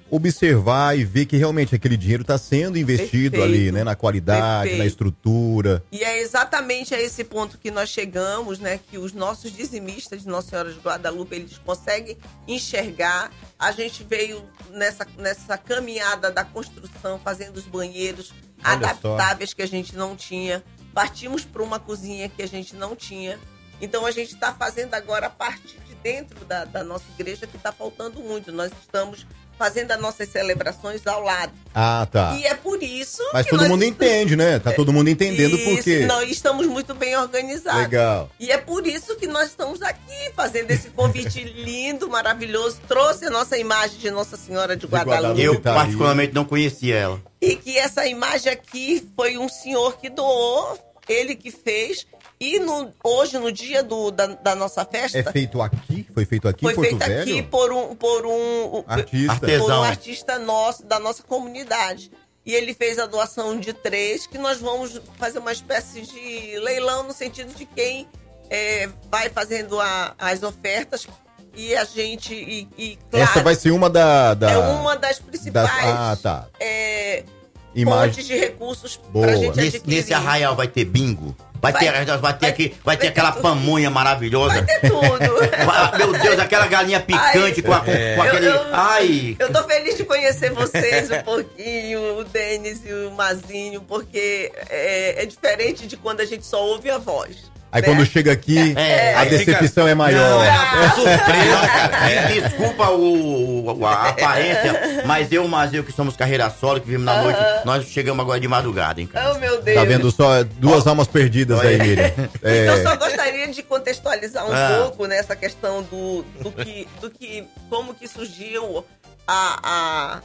observar e ver que realmente aquele dinheiro está sendo investido Perfeito. ali, né? Na qualidade, Perfeito. na estrutura. E é exatamente a esse ponto que nós chegamos, né? Que os nossos dizimistas de Nossa Senhora de Guadalupe, eles conseguem enxergar. A gente veio nessa, nessa caminhada da construção, fazendo os banheiros Olha adaptáveis que a gente não tinha. Partimos para uma cozinha que a gente não tinha. Então a gente está fazendo agora a parte de dentro da, da nossa igreja que está faltando muito. Nós estamos fazendo as nossas celebrações ao lado. Ah, tá. E é por isso Mas que todo nós mundo entende, né? Tá todo mundo entendendo isso, por quê. Nós estamos muito bem organizados. Legal. E é por isso que nós estamos aqui fazendo esse convite lindo, maravilhoso. Trouxe a nossa imagem de Nossa Senhora de Guadalupe. Eu particularmente não conhecia ela. E que essa imagem aqui foi um senhor que doou, ele que fez. E no, hoje, no dia do, da, da nossa festa... É feito aqui? Foi feito aqui Foi em Porto feito Velho? aqui por um, por um Artista. por um Artesão. artista nosso, da nossa comunidade. E ele fez a doação de três, que nós vamos fazer uma espécie de leilão no sentido de quem é, vai fazendo a, as ofertas e a gente... E, e, claro, Essa vai ser uma da... da é uma das principais das- ah, tá. é, Imagem- fontes de recursos Boa. pra gente Nesse, adquirir. nesse arraial vai ter bingo? Vai, Vai. ter, vai ter, aqui, vai ter aquela pamonha maravilhosa. Vai ter tudo. Vai- Meu Deus, aquela galinha picante Ai, com, a, com eu- aquele. eu- Ai! Eu tô feliz de conhecer vocês um pouquinho, o Denis e o Mazinho, porque é, é diferente de quando a gente só ouve a voz. Aí né? quando chega aqui, É, a aí decepção fica- é maior. Não, é uma surpresa, cara. Me Desculpa o, o- a aparência, mas eu e o Mazeu, que somos carreira solo, que vimos na noite, nós chegamos agora de madrugada, hein, cara? Oh, meu Deus. Tá vendo só duas almas perdidas aí, Miriam. É, Eu só gostaria de contextualizar um Ah. pouco nessa questão do, do, que, do que, como que surgiu a, a,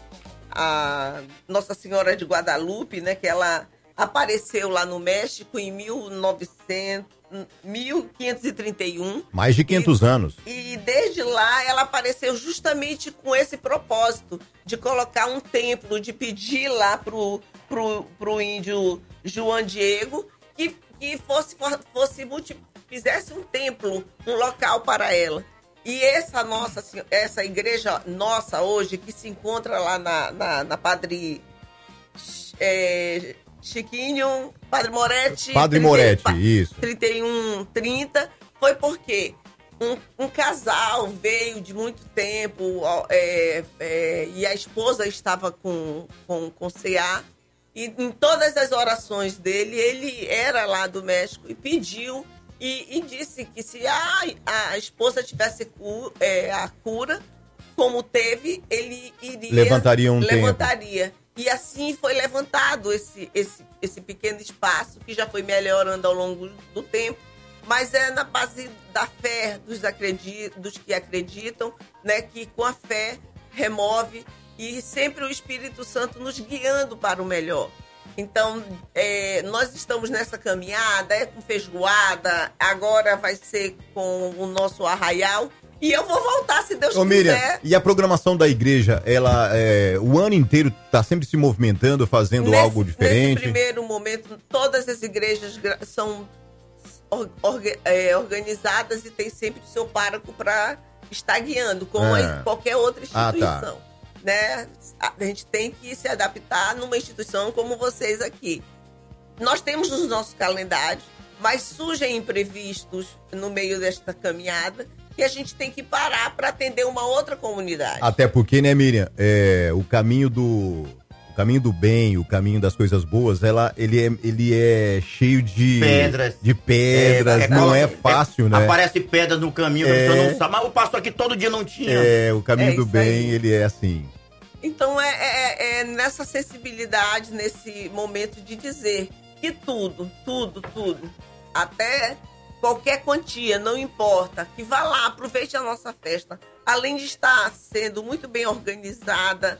a Nossa Senhora de Guadalupe, né? Que ela apareceu lá no México em mil e novecentos, mil quinhentos e trinta e um. mais de quinhentos anos. E desde lá ela apareceu justamente com esse propósito de colocar um templo, de pedir lá pro, pro, pro índio João Diego que, que fosse, fosse multi, fizesse um templo, um local para ela. E essa nossa, essa igreja nossa hoje, que se encontra lá na, na, na Padre é, Chiquinho, Padre Moretti. Padre trinta Moretti, pa- isso. trinta e um, trinta, foi porque um, um casal veio de muito tempo ó, é, é, e a esposa estava com, com, com C A. E em todas as orações dele, ele era lá do México e pediu e, e disse que se a, a esposa tivesse cu, é, a cura, como teve, ele iria... Levantaria um Levantaria. E assim foi levantado esse, esse, esse pequeno espaço, que já foi melhorando ao longo do tempo, mas é na base da fé dos, acredi- dos que acreditam, né, que com a fé remove e sempre o Espírito Santo nos guiando para o melhor. Então, é, nós estamos nessa caminhada, é com feijoada, agora vai ser com o nosso arraial. E eu vou voltar, se Deus Ô, Miriam, quiser. e a programação da igreja, ela é, o ano inteiro tá sempre se movimentando, fazendo Nesse- algo diferente? Nesse primeiro momento, todas as igrejas gra- são or- orga- é, organizadas e tem sempre o seu pároco para estar guiando, como Ah. a- qualquer outra Ah, tá. instituição. Né? A gente tem que se adaptar numa instituição como vocês aqui. Nós temos os nossos calendários, mas surgem imprevistos no meio desta caminhada que a gente tem que parar para atender uma outra comunidade. Até porque, né, Miriam, é, o caminho do o caminho do bem, o caminho das coisas boas, ela, ele, é, ele é cheio de Pedras. de pedras, É, é, não é, é, fácil, né? Aparece pedras no caminho, que a É. pessoa não sabe. Mas o pastor aqui todo dia não tinha. É, o caminho É do isso bem, aí. ele é assim. Então é, é- é nessa sensibilidade, nesse momento de dizer que tudo, tudo, tudo, até qualquer quantia, não importa, que vá lá, aproveite a nossa festa. Além de estar sendo muito bem organizada,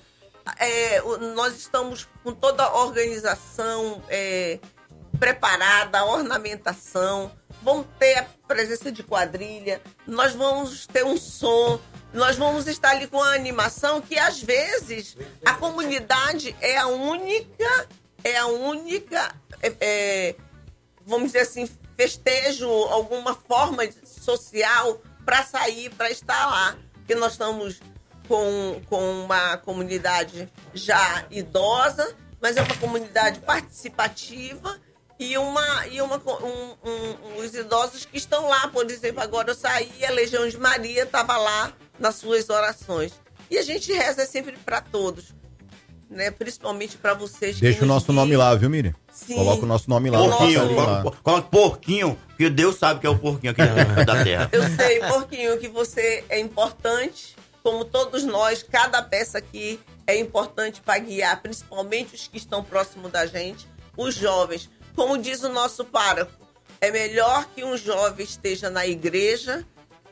é, o- nós estamos com toda a organização é, preparada, a ornamentação, vamos ter a presença de quadrilha, nós vamos ter um som, nós vamos estar ali com a animação que às vezes a comunidade é a única, é a única, é, é, vamos dizer assim, festejo, alguma forma social para sair, para estar lá. Porque nós estamos com, com uma comunidade já idosa, mas é uma comunidade participativa e, uma, e uma, um, um, os idosos que estão lá. Por exemplo, agora eu saí e a Legião de Maria estava lá nas suas orações. E a gente reza sempre para todos, né? Principalmente para vocês. Deixa que o nosso nos nome lá, viu, Miriam? Sim. Coloca o nosso nome lá. Porquinho, lá. coloca, coloca porquinho, que Deus sabe que é o porquinho aqui da terra. Eu sei, Porquinho, que você é importante, como todos nós, cada peça aqui é importante para guiar, principalmente os que estão próximos da gente, os jovens. Como diz o nosso pároco, é melhor que um jovem esteja na igreja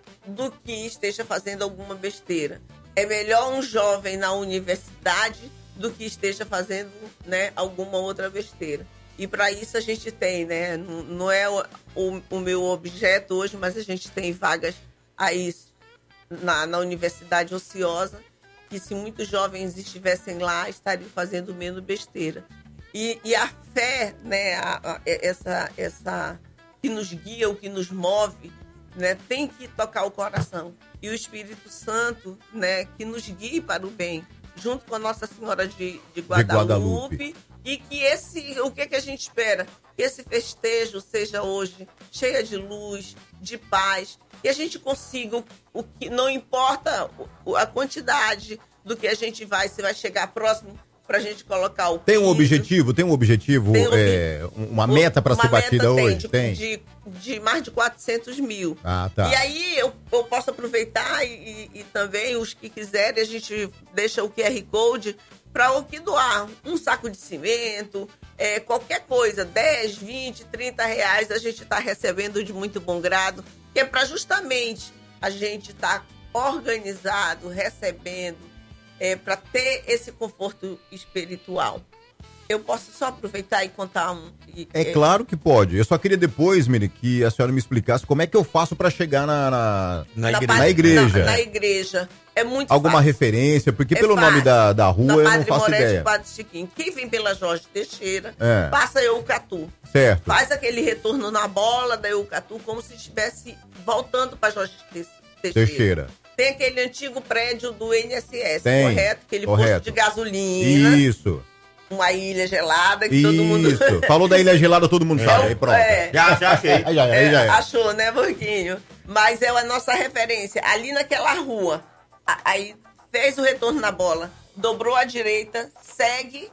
do que esteja fazendo alguma besteira. É melhor um jovem na universidade do que esteja fazendo, né, alguma outra besteira. E para isso a gente tem, né? Não, não é o, o, o meu objeto hoje, mas a gente tem vagas a isso na, na universidade ociosa, que se muitos jovens estivessem lá, estariam fazendo menos besteira. E, e a fé, né, a, a, essa, essa que nos guia, o que nos move, né, tem que tocar o coração. E o Espírito Santo, né, que nos guie para o bem, junto com a Nossa Senhora de, de, Guadalupe, de Guadalupe. E que esse, o que, que a gente espera? Que esse festejo seja hoje cheio de luz, de paz, e a gente consiga o, o que não importa o, a quantidade do que a gente vai, se vai chegar próximo, pra gente colocar o Tem um piso. objetivo, tem um objetivo, Tem um é, uma meta para ser batida tem, hoje? De, Tem. De, de mais de quatrocentos mil. Ah, tá. E aí eu, eu posso aproveitar e, e, e também os que quiserem, a gente deixa o Q R Code para o que doar. Um saco de cimento, é, qualquer coisa, dez, vinte, trinta reais a gente está recebendo de muito bom grado, que é para justamente a gente estar tá organizado, recebendo, É, para ter esse conforto espiritual. Eu posso só aproveitar e contar um... E, É claro que pode. Eu só queria depois, Miri, que a senhora me explicasse como é que eu faço para chegar na, na, na, na, igre- pa- na igreja. Na, na igreja. É muito Alguma fácil. referência, porque É pelo fácil. nome da, da rua Da eu Padre não faço Moretti, ideia. Padre Chiquinho. Quem vem pela Jorge Teixeira, É. passa Eucatu. Certo. Faz aquele retorno na bola da Eucatu, como se estivesse voltando para Jorge Te- Teixeira. Teixeira. Tem aquele antigo prédio do I N S S, Tem, correto? Aquele correto. posto de gasolina. Isso. Uma ilha gelada que todo mundo... Isso. Falou da Ilha Gelada, todo mundo sabe. Aí pronto. É. Já, já achei. Aí já, aí É, já é. achou, né, Borguinho? Mas é a nossa referência. Ali naquela rua, a- aí fez o retorno na bola, dobrou à direita, segue,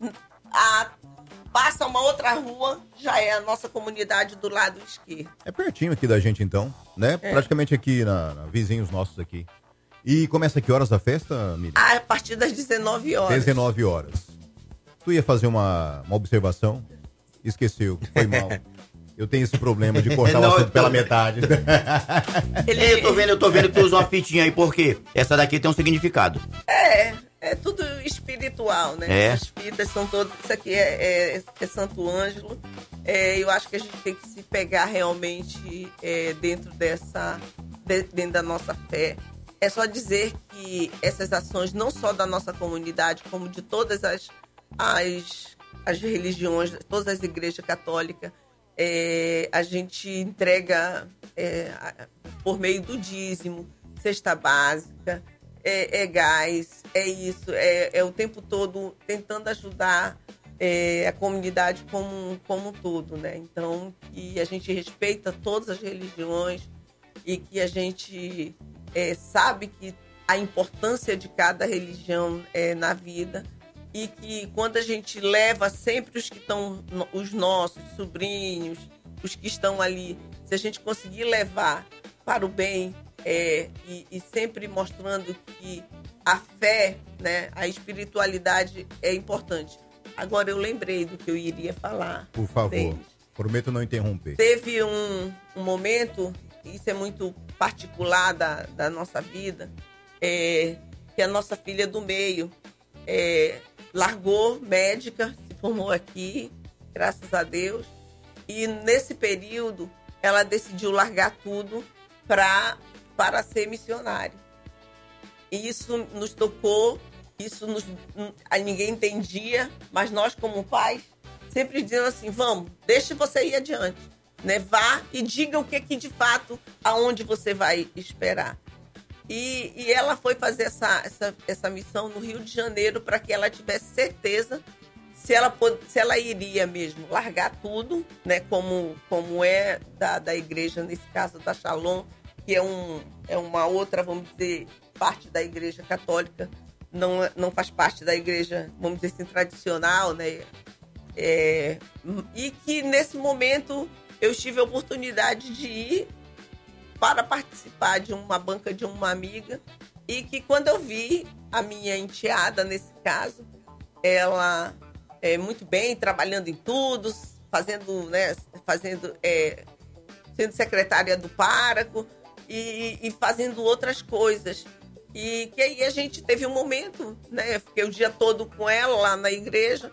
a, passa uma outra rua, já é a nossa comunidade do lado esquerdo. É pertinho aqui da gente, então, né? É. Praticamente aqui, na, na vizinhos nossos aqui. E começa que horas a festa, Miriam? A partir das dezenove horas. dezenove horas. Tu ia fazer uma, uma observação? Esqueceu, foi mal. Eu tenho esse problema de cortar o Não, assunto eu tô- pela metade. Ele... Eu tô vendo, eu tô vendo que tu usa uma fitinha aí, porque essa daqui tem um significado. É, é tudo espiritual, né? É. As fitas são todas. Isso aqui é, é, é Santo Ângelo. É, eu acho que a gente tem que se pegar realmente é, dentro dessa. de- dentro da nossa fé. É só dizer que essas ações, não só da nossa comunidade, como de todas as, as, as religiões, todas as igrejas católicas, é, a gente entrega é, a- por meio do dízimo, cesta básica, é, é gás, é isso, é, é o tempo todo tentando ajudar é, a comunidade como, como um todo, né? Então, que a gente respeita todas as religiões e que a gente é, sabe que a importância de cada religião é, na vida e que quando a gente leva sempre os que estão, os nossos sobrinhos, os que estão ali, se a gente conseguir levar para o bem é, e, e sempre mostrando que a fé, né, a espiritualidade é importante. Agora eu lembrei do que eu iria falar. Por favor, Denis. prometo não interromper. Teve um, um momento, isso é muito particular da, da nossa vida, é, que a nossa filha do meio é, largou médica, se formou aqui, graças a Deus, e nesse período ela decidiu largar tudo pra, para ser missionária. E isso nos tocou, isso nos, a ninguém entendia, mas nós como pais sempre dizendo assim, vamos, deixe você ir adiante, né? Vá e diga o que é que de fato, aonde você vai esperar. E, e ela foi fazer essa, essa, essa missão no Rio de Janeiro para que ela tivesse certeza se ela, se ela iria mesmo largar tudo, né, como, como é da, da igreja, nesse caso da Shalom, que é, um, é uma outra, vamos dizer, parte da igreja católica, não, não faz parte da igreja, vamos dizer assim, tradicional, né? É, e que nesse momento eu tive a oportunidade de ir para participar de uma banca de uma amiga, e que quando eu vi a minha enteada, nesse caso, ela é muito bem, trabalhando em tudo, fazendo, né, fazendo, é, sendo secretária do pároco e, e fazendo outras coisas. E que aí a gente teve um momento, né, eu fiquei o dia todo com ela lá na igreja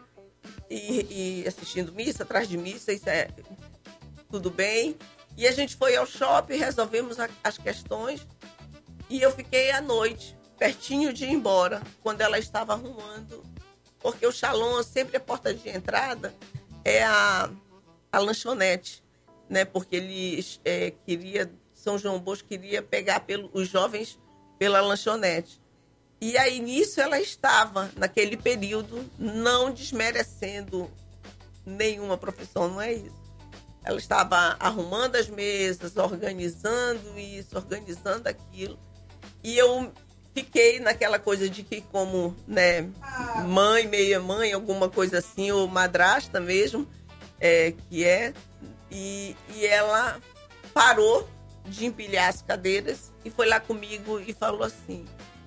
e, e assistindo missa, atrás de missa, isso é tudo bem. E a gente foi ao shopping, resolvemos a, as questões, e eu fiquei à noite, pertinho de ir embora, quando ela estava arrumando, porque o Shalom, sempre a porta de entrada é a, a lanchonete, né? Porque ele é, queria, São João Bosco queria pegar pelo, os jovens pela lanchonete. E aí, nisso, ela estava, naquele período, não desmerecendo nenhuma profissão, não é isso. Ela estava arrumando as mesas, organizando isso, organizando aquilo. E eu fiquei naquela coisa de que, como, né, mãe, meia mãe, alguma coisa assim, ou madrasta mesmo, é, que é. E, e ela parou de empilhar as cadeiras e foi lá comigo e falou assim,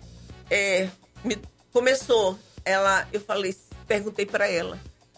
é, me, começou, ela, eu falei, perguntei para ela,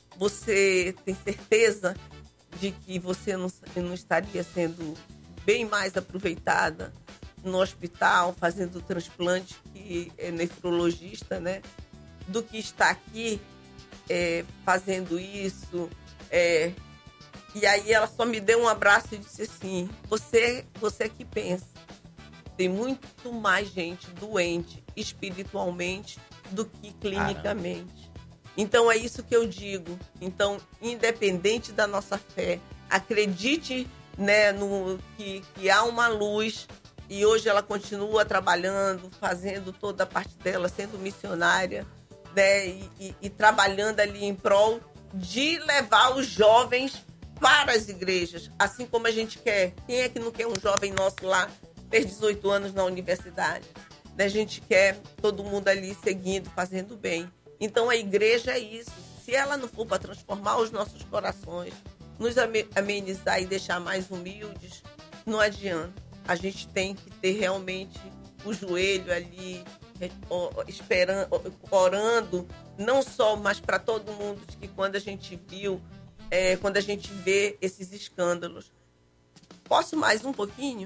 você tem certeza de que você não, não estaria sendo bem mais aproveitada no hospital, fazendo transplante, que é nefrologista, né, do que está aqui é, fazendo isso. É, e aí ela só me deu um abraço e disse assim, você, você que pensa, tem muito mais gente doente espiritualmente do que clinicamente. Caramba. Então é isso que eu digo. Então, independente da nossa fé, acredite, né, no, que, que há uma luz, e hoje ela continua trabalhando, fazendo toda a parte dela, sendo missionária, né, e, e, e trabalhando ali em prol de levar os jovens para as igrejas, assim como a gente quer. Quem é que não quer um jovem nosso lá, fez dezoito anos na universidade? Né, a gente quer todo mundo ali seguindo, fazendo bem. Então a igreja é isso. Se ela não for para transformar os nossos corações, nos amenizar e deixar mais humildes, não adianta. A gente tem que ter realmente o joelho ali, esperando, orando, não só, mas para todo mundo, de que quando a gente viu, é, quando a gente vê esses escândalos. Posso mais um pouquinho?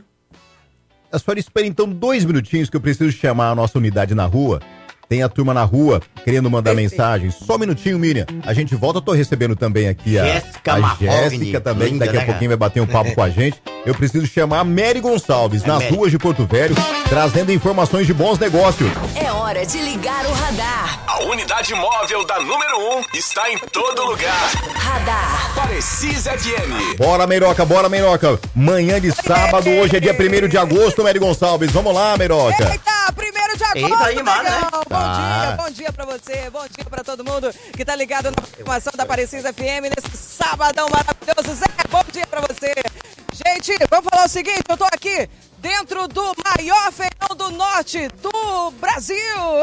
A senhora espera então dois minutinhos que eu preciso chamar a nossa unidade na rua. Tem a turma na rua querendo mandar Perfeito. mensagem. Só um minutinho, Miriam. A gente volta, eu tô recebendo também aqui a Jéssica, a Jéssica também, que daqui a pouquinho vai bater um papo com a gente. Eu preciso chamar a Mary Gonçalves, é nas Mary. ruas de Porto Velho, trazendo informações de bons negócios. É hora de ligar o radar. A unidade móvel da número um está em todo lugar. Radar. Parecis F M. Bora, Meiroca, bora, Meiroca. Manhã de sábado, hoje é dia primeiro de agosto, Mary Gonçalves. Vamos lá, Meiroca. Eita, primeiro de agosto, Eita, animado, né? Bom ah. dia, bom dia pra você, bom dia pra todo mundo que tá ligado na programação da Parecis F M nesse sabadão maravilhoso. Zé, bom dia pra você. Gente, vamos falar o seguinte, eu tô aqui dentro do maior feirão do norte do Brasil.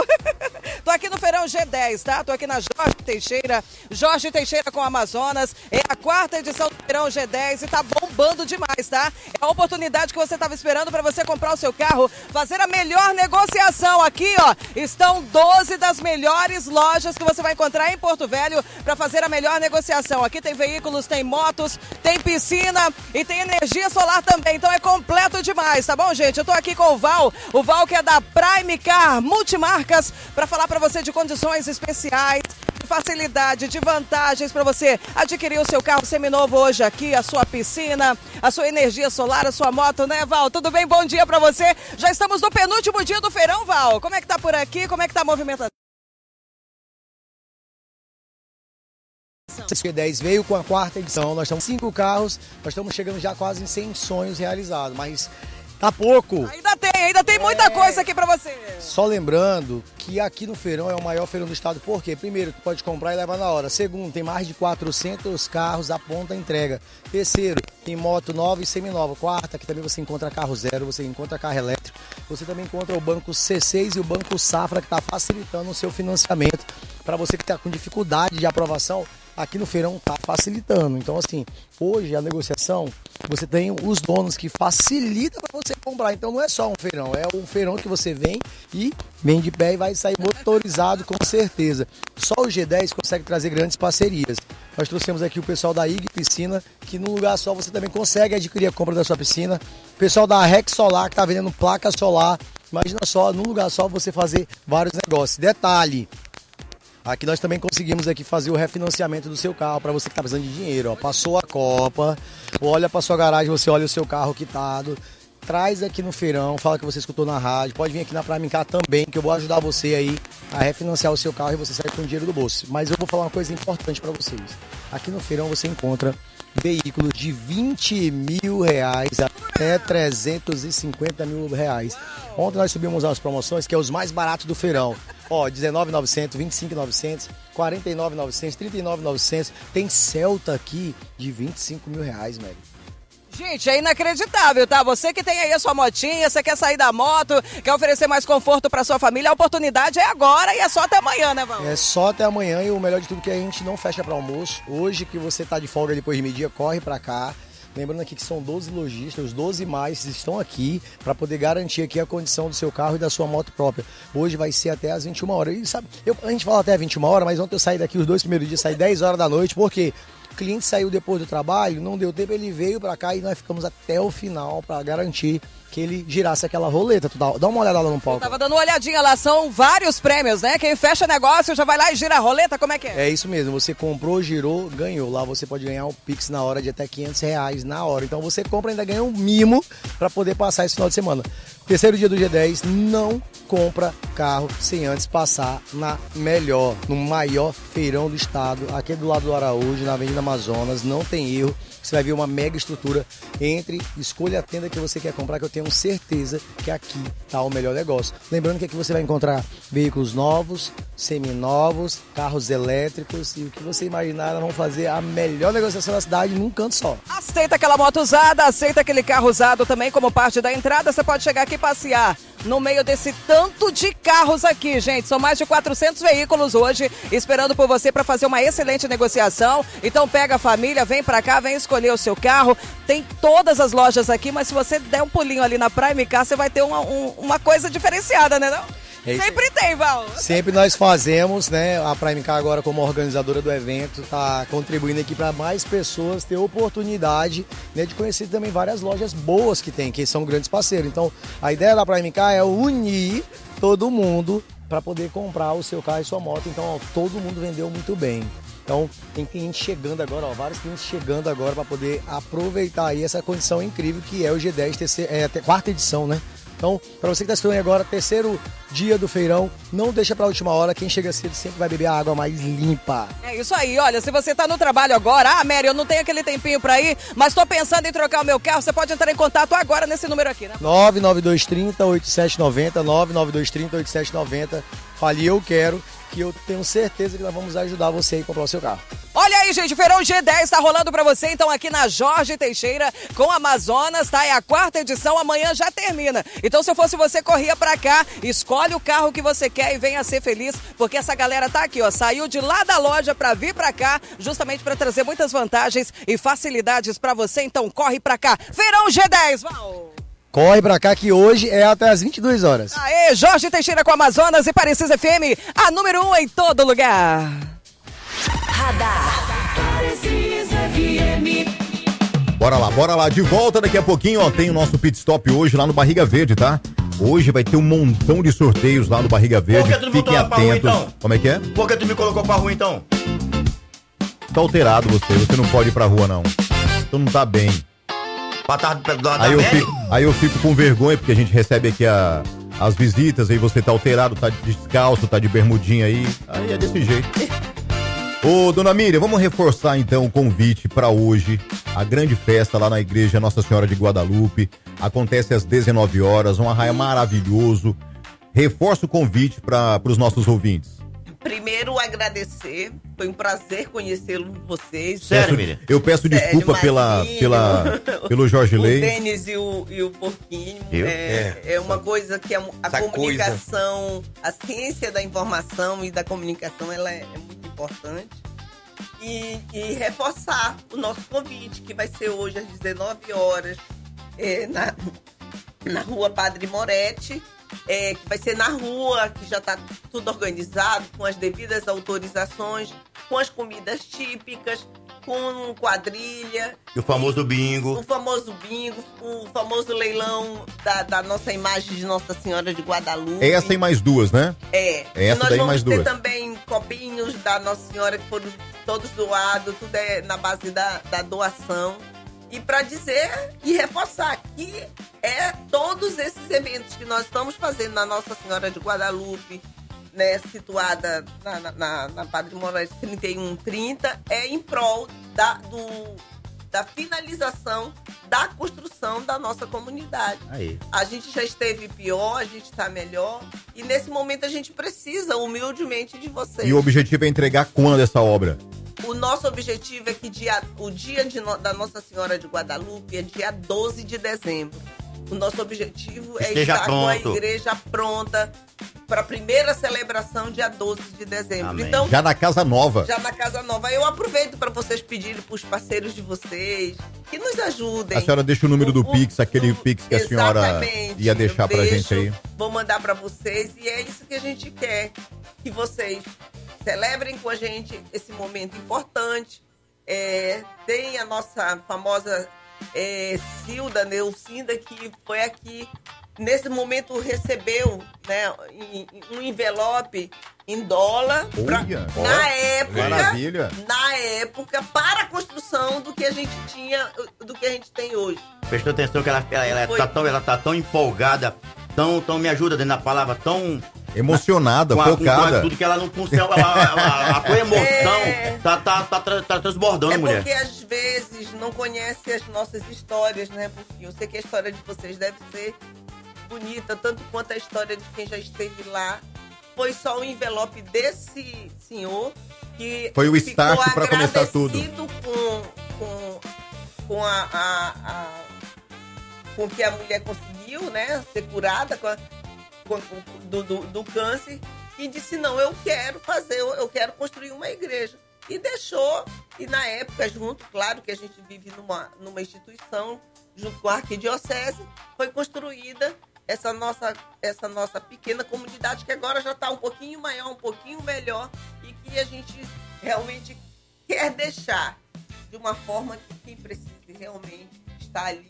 Tô aqui no feirão G dez, tá? Tô aqui na Jorge Teixeira, Jorge Teixeira com Amazonas. É a quarta edição do feirão G dez e tá bombando demais, tá? É a oportunidade que você tava esperando para você comprar o seu carro, fazer a melhor negociação. Aqui, ó, estão doze das melhores lojas que você vai encontrar em Porto Velho para fazer a melhor negociação. Aqui tem veículos, tem motos, tem piscina e tem energia solar também. Então é completo demais, tá bom, gente? Eu tô aqui com o Val, o Val que é da Prime Car Multimarcas, para falar para você de condições especiais, de facilidade, de vantagens para você adquirir o seu carro seminovo hoje aqui, a sua piscina, a sua energia solar, a sua moto, né, Val? Tudo bem? Bom dia para você. Já estamos no penúltimo dia do feirão, Val. Como é que tá por aqui? Como é que tá a movimentação? G dez veio com a quarta edição, nós estamos cinco carros, nós estamos chegando já quase em cem sonhos realizados, mas Tá pouco. Ainda tem, ainda tem muita coisa aqui pra você. Só lembrando que aqui no feirão é o maior feirão do estado. Por quê? Primeiro, tu pode comprar e levar na hora. Segundo, tem mais de quatrocentos carros à ponta entrega. Terceiro, tem moto nova e seminova. Quarta, que também você encontra carro zero, você encontra carro elétrico. Você também encontra o Banco C seis e o Banco Safra, que está facilitando o seu financiamento. Para você que está com dificuldade de aprovação, aqui no feirão está facilitando. Então, assim, hoje a negociação, você tem os donos que facilitam para você comprar. Então, não é só um feirão, é um feirão que você vem e vem de pé e vai sair motorizado com certeza. Só o G dez consegue trazer grandes parcerias. Nós trouxemos aqui o pessoal da I G Piscina, que num lugar só você também consegue adquirir a compra da sua piscina. O pessoal da Rex Solar, que está vendendo placa solar. Imagina só, num lugar só você fazer vários negócios. Detalhe, aqui nós também conseguimos aqui fazer o refinanciamento do seu carro para você que está precisando de dinheiro. Ó. Passou a Copa, olha para sua garagem, você olha o seu carro quitado, traz aqui no feirão, fala que você escutou na rádio, pode vir aqui na Prime Car também, que eu vou ajudar você aí a refinanciar o seu carro e você sair com o dinheiro do bolso. Mas eu vou falar uma coisa importante para vocês. Aqui no feirão você encontra veículos de vinte mil reais até trezentos e cinquenta mil reais. Ontem nós subimos as promoções, que é os mais baratos do feirão. Ó, dezenove mil e novecentos, vinte e cinco mil e novecentos, quarenta e nove mil e novecentos, trinta e nove mil e novecentos. Tem Celta aqui de vinte e cinco mil reais, velho. Gente, é inacreditável, tá? Você que tem aí a sua motinha, você quer sair da moto, quer oferecer mais conforto pra sua família, a oportunidade é agora e é só até amanhã, né, Val? É só até amanhã e o melhor de tudo é que a gente não fecha para almoço. Hoje que você tá de folga depois de meio-dia, corre pra cá. Lembrando aqui que são doze lojistas, os doze mais estão aqui para poder garantir aqui a condição do seu carro e da sua moto própria. Hoje vai ser até às vinte e uma horas. E sabe, eu, a gente fala até às vinte e uma horas, mas ontem eu saí daqui os dois primeiros dias, saí dez horas da noite, porque o cliente saiu depois do trabalho, não deu tempo, ele veio para cá e nós ficamos até o final para garantir que ele girasse aquela roleta. Tu dá, dá uma olhada lá no palco. Eu tava dando uma olhadinha lá, são vários prêmios, né? Quem fecha negócio já vai lá e gira a roleta, como é que é? É isso mesmo, você comprou, girou, ganhou. Lá você pode ganhar um Pix na hora de até quinhentos reais na hora. Então você compra e ainda ganha um mimo para poder passar esse final de semana. Terceiro dia do G dez, não compra carro sem antes passar na melhor, no maior feirão do estado, aqui do lado do Araújo, na Avenida Amazonas, não tem erro. Você vai ver uma mega estrutura. Entre, escolha a tenda que você quer comprar, que eu tenho certeza que aqui está o melhor negócio. Lembrando que aqui você vai encontrar veículos novos, seminovos, carros elétricos e o que você imaginar, nós vamos fazer a melhor negociação da cidade num canto só. Aceita aquela moto usada, aceita aquele carro usado também como parte da entrada. Você pode chegar aqui e passear no meio desse tanto de carros aqui, gente. São mais de quatrocentos veículos hoje esperando por você para fazer uma excelente negociação. Então pega a família, vem para cá, vem escolher o seu carro. Tem todas as lojas aqui, mas se você der um pulinho ali na Prime Car, você vai ter uma, um, uma coisa diferenciada, né não? É Sempre tem, Val. Sempre nós fazemos, né? A Prime Car agora como organizadora do evento está contribuindo aqui para mais pessoas ter oportunidade, né, de conhecer também várias lojas boas que tem, que são grandes parceiros. Então, a ideia da Prime Car é unir todo mundo para poder comprar o seu carro e sua moto. Então, ó, todo mundo vendeu muito bem. Então, tem cliente chegando agora, ó, vários clientes chegando agora para poder aproveitar aí essa condição incrível que é o G dez, terceira, é, quarta edição, né? Então, para você que está assistindo agora, terceiro dia do feirão, não deixa para a última hora, quem chega cedo sempre vai beber a água mais limpa. É isso aí, olha, se você está no trabalho agora, ah, Mary, eu não tenho aquele tempinho para ir, mas estou pensando em trocar o meu carro, você pode entrar em contato agora nesse número aqui, né? nove nove dois três zero, oito sete nove zero, nove nove dois três zero, oito sete nove zero, fale eu quero, que eu tenho certeza que nós vamos ajudar você a comprar o seu carro. Olha aí, gente, o Feirão G dez tá rolando pra você, então, aqui na Jorge Teixeira, com Amazonas, tá? É a quarta edição, amanhã já termina. Então, se eu fosse você, corria pra cá, escolhe o carro que você quer e venha ser feliz, porque essa galera tá aqui, ó, saiu de lá da loja pra vir pra cá, justamente pra trazer muitas vantagens e facilidades pra você, então corre pra cá. Feirão G dez, Val! Corre pra cá que hoje é até às vinte e duas horas. Aê, Jorge Teixeira com Amazonas e Parecis F M, a número um em todo lugar. Radar. Parecis F M. Bora lá, bora lá. De volta daqui a pouquinho, ó, tem o nosso pit stop hoje lá no Barriga Verde, tá? Hoje vai ter um montão de sorteios lá no Barriga Verde. Por que tu me Fiquem botou pra rua, atentos. então? Como é que é? Por que tu me colocou pra rua, então? Tá alterado você, você não pode ir pra rua, não. Você não tá bem. Aí eu, fico, aí eu fico com vergonha, porque a gente recebe aqui a, as visitas, aí você tá alterado, tá descalço, tá de bermudinha aí, aí é desse jeito. Ô, dona Miriam, vamos reforçar então o convite para hoje. A grande festa lá na igreja Nossa Senhora de Guadalupe. Acontece às dezenove horas, um arraia maravilhoso. Reforça o convite para os nossos ouvintes. Primeiro, agradecer. Foi um prazer conhecê-los vocês. Sério, Miriam? Eu peço Sério, desculpa pela, Marquinho, pela, pelo Jorge o Lei. O Denis e o, e o Porquinho. Eu? É, É. é uma coisa que a, a Essa comunicação, a ciência da informação e da comunicação, ela é, é muito importante. E, e reforçar o nosso convite, que vai ser hoje às dezenove horas, é, na, na rua Padre Moretti. É, que vai ser na rua, que já está tudo organizado, com as devidas autorizações, com as comidas típicas, com quadrilha. E o famoso bingo. O famoso bingo, o famoso leilão da, da nossa imagem de Nossa Senhora de Guadalupe. É essa e mais duas, né? É. É essa e nós daí vamos mais ter duas. também copinhos da Nossa Senhora que foram todos doados, tudo é na base da, da doação. E para dizer e reforçar que é todos esses eventos que nós estamos fazendo na Nossa Senhora de Guadalupe, né, situada na, na, na Padre Moraes trinta e um trinta, é em prol da, do, da finalização da construção da nossa comunidade. Aí. A gente já esteve pior, a gente está melhor, e nesse momento a gente precisa humildemente de vocês. E o objetivo é entregar quando essa obra? O nosso objetivo é que dia, o dia de no, da Nossa Senhora de Guadalupe é dia doze de dezembro. O nosso objetivo é Esteja estar com a pronto. igreja pronta para a primeira celebração dia doze de dezembro. Amém. Então, Já na Casa Nova. Já na Casa Nova. Eu aproveito para vocês pedirem para os parceiros de vocês que nos ajudem. A senhora deixa o número do Pix, aquele Pix que a senhora Exatamente. ia deixar Eu pra deixo, gente aí. Vou mandar para vocês e é isso que a gente quer. Que vocês celebrem com a gente esse momento importante. É, tem a nossa famosa é, Cilda Neucinda, que foi aqui, nesse momento recebeu, né, em- em um envelope em dólar. pra- Olha, ó, na época, maravilha. na época, para a construção do que a gente tinha, do que a gente tem hoje. Prestou atenção que ela, ela, ela, Foi. tá, tão, ela tá tão empolgada, tão, tão me ajuda dentro da palavra, tão... Emocionada, com a, com, focada. com tudo que ela não consegue, a, a, a, a tua emoção É. tá, tá, tá, tá, tá transbordando, É mulher. porque às vezes não conhece as nossas histórias, né? Porque eu sei que a história de vocês deve ser bonita, tanto quanto a história de quem já esteve lá. Foi só o envelope desse senhor que Foi o ficou start pra começar tudo. agradecido com, com, com a, a, a com que a mulher conseguiu, né? Ser curada com a, com- com- do, do, do câncer, e disse, não, eu quero fazer, eu, eu quero construir uma igreja. E deixou, e na época, junto, claro que a gente vive numa, numa instituição, junto com a arquidiocese, foi construída essa nossa, essa nossa pequena comunidade, que agora já está um pouquinho maior, um pouquinho melhor, e que a gente realmente quer deixar de uma forma que quem precisa realmente estar ali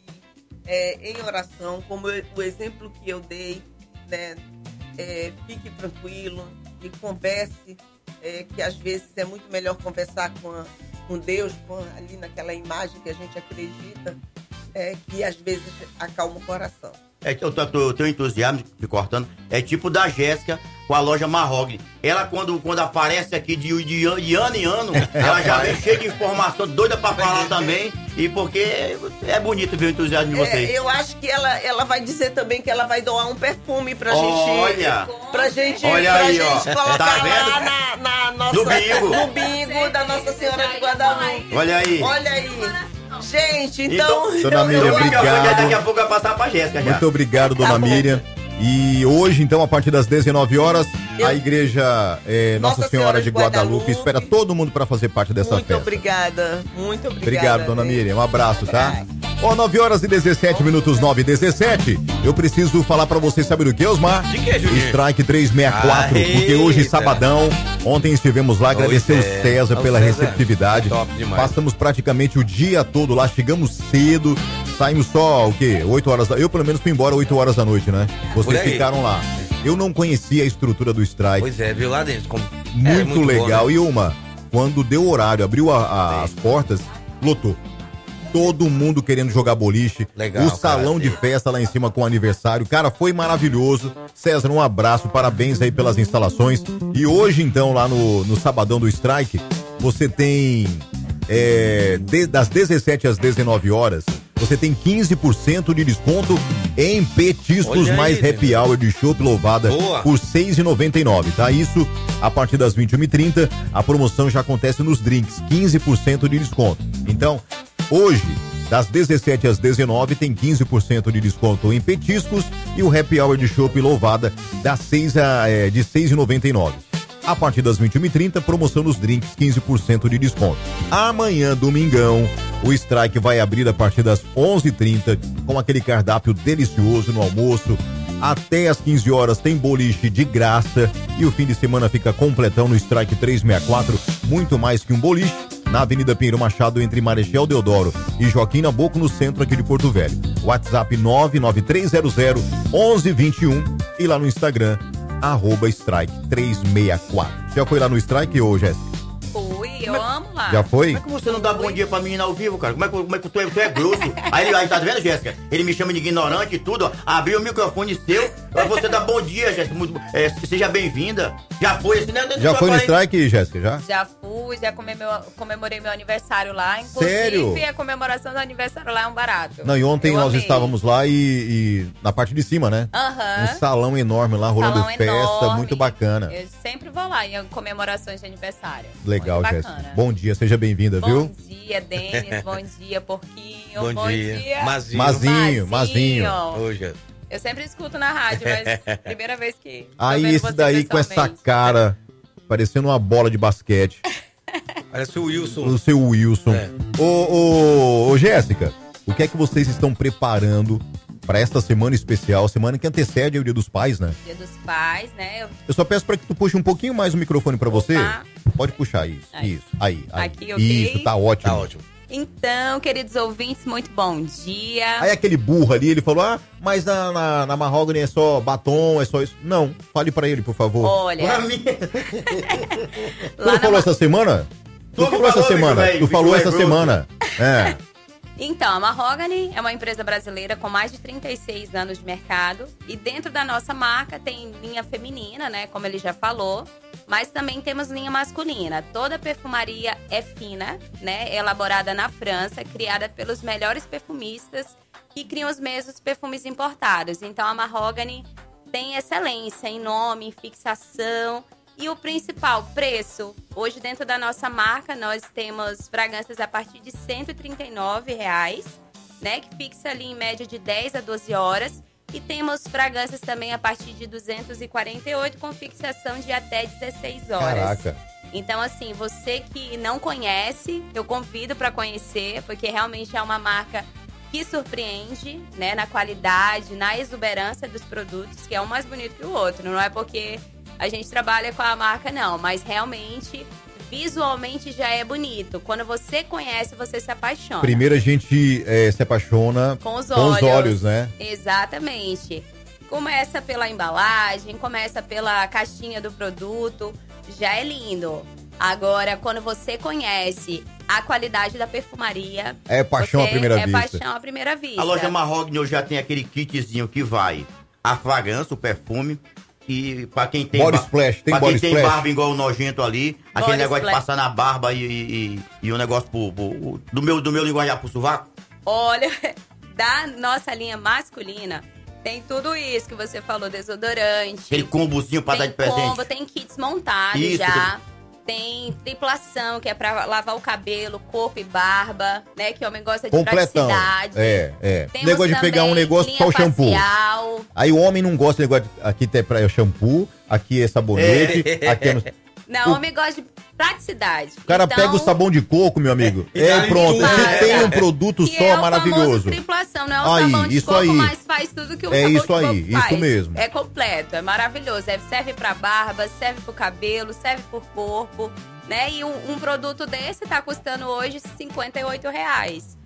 é, em oração, como eu- o exemplo que eu dei, né? É, fique tranquilo e converse, é, que às vezes é muito melhor conversar com, a- com Deus, com, ali naquela imagem que a gente acredita, é, que às vezes acalma o coração. É que o teu, teu entusiasmo, te cortando, é tipo da Jéssica com a loja Marrogli. Ela, quando, quando aparece aqui de, de, an- de ano em ano, ela já vem cheia de informação, doida pra falar também. E porque é bonito ver o entusiasmo de vocês. É, eu acho que ela, ela vai dizer também que ela vai doar um perfume pra Olha! gente. Pra gente, Olha pra aí, gente ó. colocar Tá vendo? lá na, na nossa. No bingo. no bingo da Nossa Senhora de Guadalupe. Olha aí. Olha aí. Gente, então. Dona Miriam, eu- obrigado. Daqui a pouco vai passar pra Jéssica já. Muito obrigado, dona Tá bom. Miriam. E hoje, então, a partir das dezenove horas, a igreja eh, Nossa, Nossa Senhora, Senhora de de Guadalupe, Guadalupe. espera todo mundo para fazer parte dessa Muito festa. obrigada. Muito obrigada. Obrigado, dona Miriam. Um abraço, tá? Ó, nove horas e dezessete minutos, nove e dezessete. Eu preciso falar pra vocês, sabe do que, Osmar? De que, Juninho? Strike trezentos e sessenta e quatro, Ah, porque hoje, eita. sabadão, ontem estivemos lá, agradecer Pois o é. César O pela César receptividade. é top demais. Passamos praticamente o dia todo lá, chegamos cedo, saímos só, o quê? oito horas da... Eu, pelo menos, fui embora oito horas da noite, né? Por Vocês aí. ficaram lá. Eu não conhecia a estrutura do Strike. Pois é, viu lá dentro. Como... Muito, é, muito legal. bom, né? E uma, quando deu o horário, abriu a- a- as portas, lotou. Todo mundo querendo jogar boliche. Legal, o salão cara. de festa lá em cima com o aniversário. Cara, foi maravilhoso. César, um abraço, parabéns aí pelas instalações. E hoje, então, lá no, no Sabadão do Strike, você tem é, de, das dezessete às dezenove horas, você tem quinze por cento de desconto em petiscos. Olha mais aí, happy hour de chopp Louvada por seis reais e noventa e nove centavos, tá? Isso a partir das vinte e uma e trinta. A promoção já acontece nos drinks, quinze por cento de desconto. Então, hoje, das dezessete às dezenove, tem quinze por cento de desconto em petiscos e o happy hour de chopp Louvada das seis a, é, de seis reais e noventa e nove centavos. A partir das vinte e uma e trinta, promoção nos drinks, quinze por cento de desconto. Amanhã, domingão, o Strike vai abrir a partir das onze e trinta com aquele cardápio delicioso no almoço. Até às quinze horas tem boliche de graça e o fim de semana fica completão no Strike trezentos e sessenta e quatro, muito mais que um boliche, na Avenida Pinheiro Machado, entre Marechal Deodoro e Joaquim Nabuco, no centro aqui de Porto Velho. WhatsApp nove nove três zero zero, onze vinte e um e lá no Instagram, arroba Strike trezentos e sessenta e quatro. Já foi lá no Strike, ô Jéssica? Fui, eu amo lá. Já foi? Como é que você não dá bom dia pra menina ao vivo, cara? Como é que, como é que tu, é, tu é grosso? Aí ele aí, tá vendo, Jéssica? Ele me chama de ignorante e tudo, ó. Abriu o microfone seu, pra você dar bom dia, Jéssica. Muito, é, seja bem-vinda. Já foi assim, né? Já foi no Strike, Jéssica, já? Já fui, já comemorei meu, comemorei meu aniversário lá. Inclusive, Sério? a comemoração do aniversário lá é um barato. Não, e ontem eu nós amei. estávamos lá e, e na parte de cima, né? Aham. Um salão enorme lá, rolando Salão festa, enorme. muito bacana. Eu sempre vou lá em comemorações de aniversário. Legal, Muito Jéssica. bacana. Bom dia, seja bem-vinda, Bom viu? dia, Denis. Bom dia, Porquinho. Bom Bom, dia. dia. Mazinho. Mazinho, Mazinho. Hoje. Eu sempre escuto na rádio, mas primeira vez que. tô Aí vendo esse você daí com essa pessoalmente. cara, parecendo uma bola de basquete. Parece o Wilson. O seu Wilson. É. Ô, ô, ô, Jéssica, o que é que vocês estão preparando para esta semana especial, semana que antecede o Dia dos Pais, né? Dia dos Pais, né? Eu... Eu só peço para que tu puxe um pouquinho mais o microfone para você. Pode puxar isso, Aí. isso, aí, aí. Aqui, ok? Isso, tá ótimo. Tá ótimo. Então, queridos ouvintes, muito bom dia. Aí aquele burro ali, ele falou, ah, mas na, na, na Mahogany é só batom, é só isso. Não, fale pra ele, por favor. Olha. Pra mim. Tu não falou essa semana? Tu falou essa semana? Tu falou essa semana. É. Então, a Mahogany é uma empresa brasileira com mais de trinta e seis anos de mercado. E dentro da nossa marca tem linha feminina, né? Como ele já falou. Mas também temos linha masculina. Toda perfumaria é fina, né? Elaborada na França, criada pelos melhores perfumistas que criam os mesmos perfumes importados. Então, a Mahogany tem excelência em nome, em fixação. E o principal, preço. Hoje, dentro da nossa marca, nós temos fragrâncias a partir de cento e trinta e nove reais, né? Que fixa ali em média de dez a doze horas. E temos fragrâncias também a partir de duzentos e quarenta e oito, com fixação de até dezesseis horas. Caraca. Então, assim, você que não conhece, eu convido para conhecer, porque realmente é uma marca que surpreende, né? Na qualidade, na exuberância dos produtos, que é um mais bonito que o outro. Não é porque a gente trabalha com a marca, não, mas realmente, visualmente já é bonito. Quando você conhece, você se apaixona. Primeiro a gente é, se apaixona com os com olhos. os olhos, né? Exatamente. Começa pela embalagem, começa pela caixinha do produto, já é lindo. Agora, quando você conhece a qualidade da perfumaria... É paixão você- à primeira é vista. paixão à primeira vista. A loja Mahogany hoje já tem aquele kitzinho que vai a fragrância, o perfume. E pra quem tem, Body ba- splash, tem pra body quem tem splash? barba igual o nojento ali, aquele Body negócio splash. de passar na barba e, e, e, e o negócio pro, pro- do, meu, do meu linguajar pro sovaco. Olha, da nossa linha masculina, tem tudo isso que você falou, desodorante. Aquele combozinho pra dar Tem de presente. combo, tem kits montados Isso, já. Tem triplação, que é pra lavar o cabelo, corpo e barba, né? Que o homem gosta de Completão. praticidade. É, é. Temos Negócio de pegar um também negócio linha só o shampoo. facial. Aí o homem não gosta de negócio de, aqui tem pra, é shampoo, aqui é sabonete, É. aqui é... no- Não, o homem gosta de praticidade. O cara Então, pega o sabão de coco, meu amigo. E É, dá pronto. tudo, Se né? tem um produto que só é o maravilhoso. famoso triplação, não é o Aí, sabão de isso coco, aí. mas faz tudo que o É sabão isso de coco aí, faz. isso mesmo. É completo, é maravilhoso. É, serve pra barba, serve pro cabelo, serve pro corpo, né? E um, um produto desse tá custando hoje cinquenta e oito reais.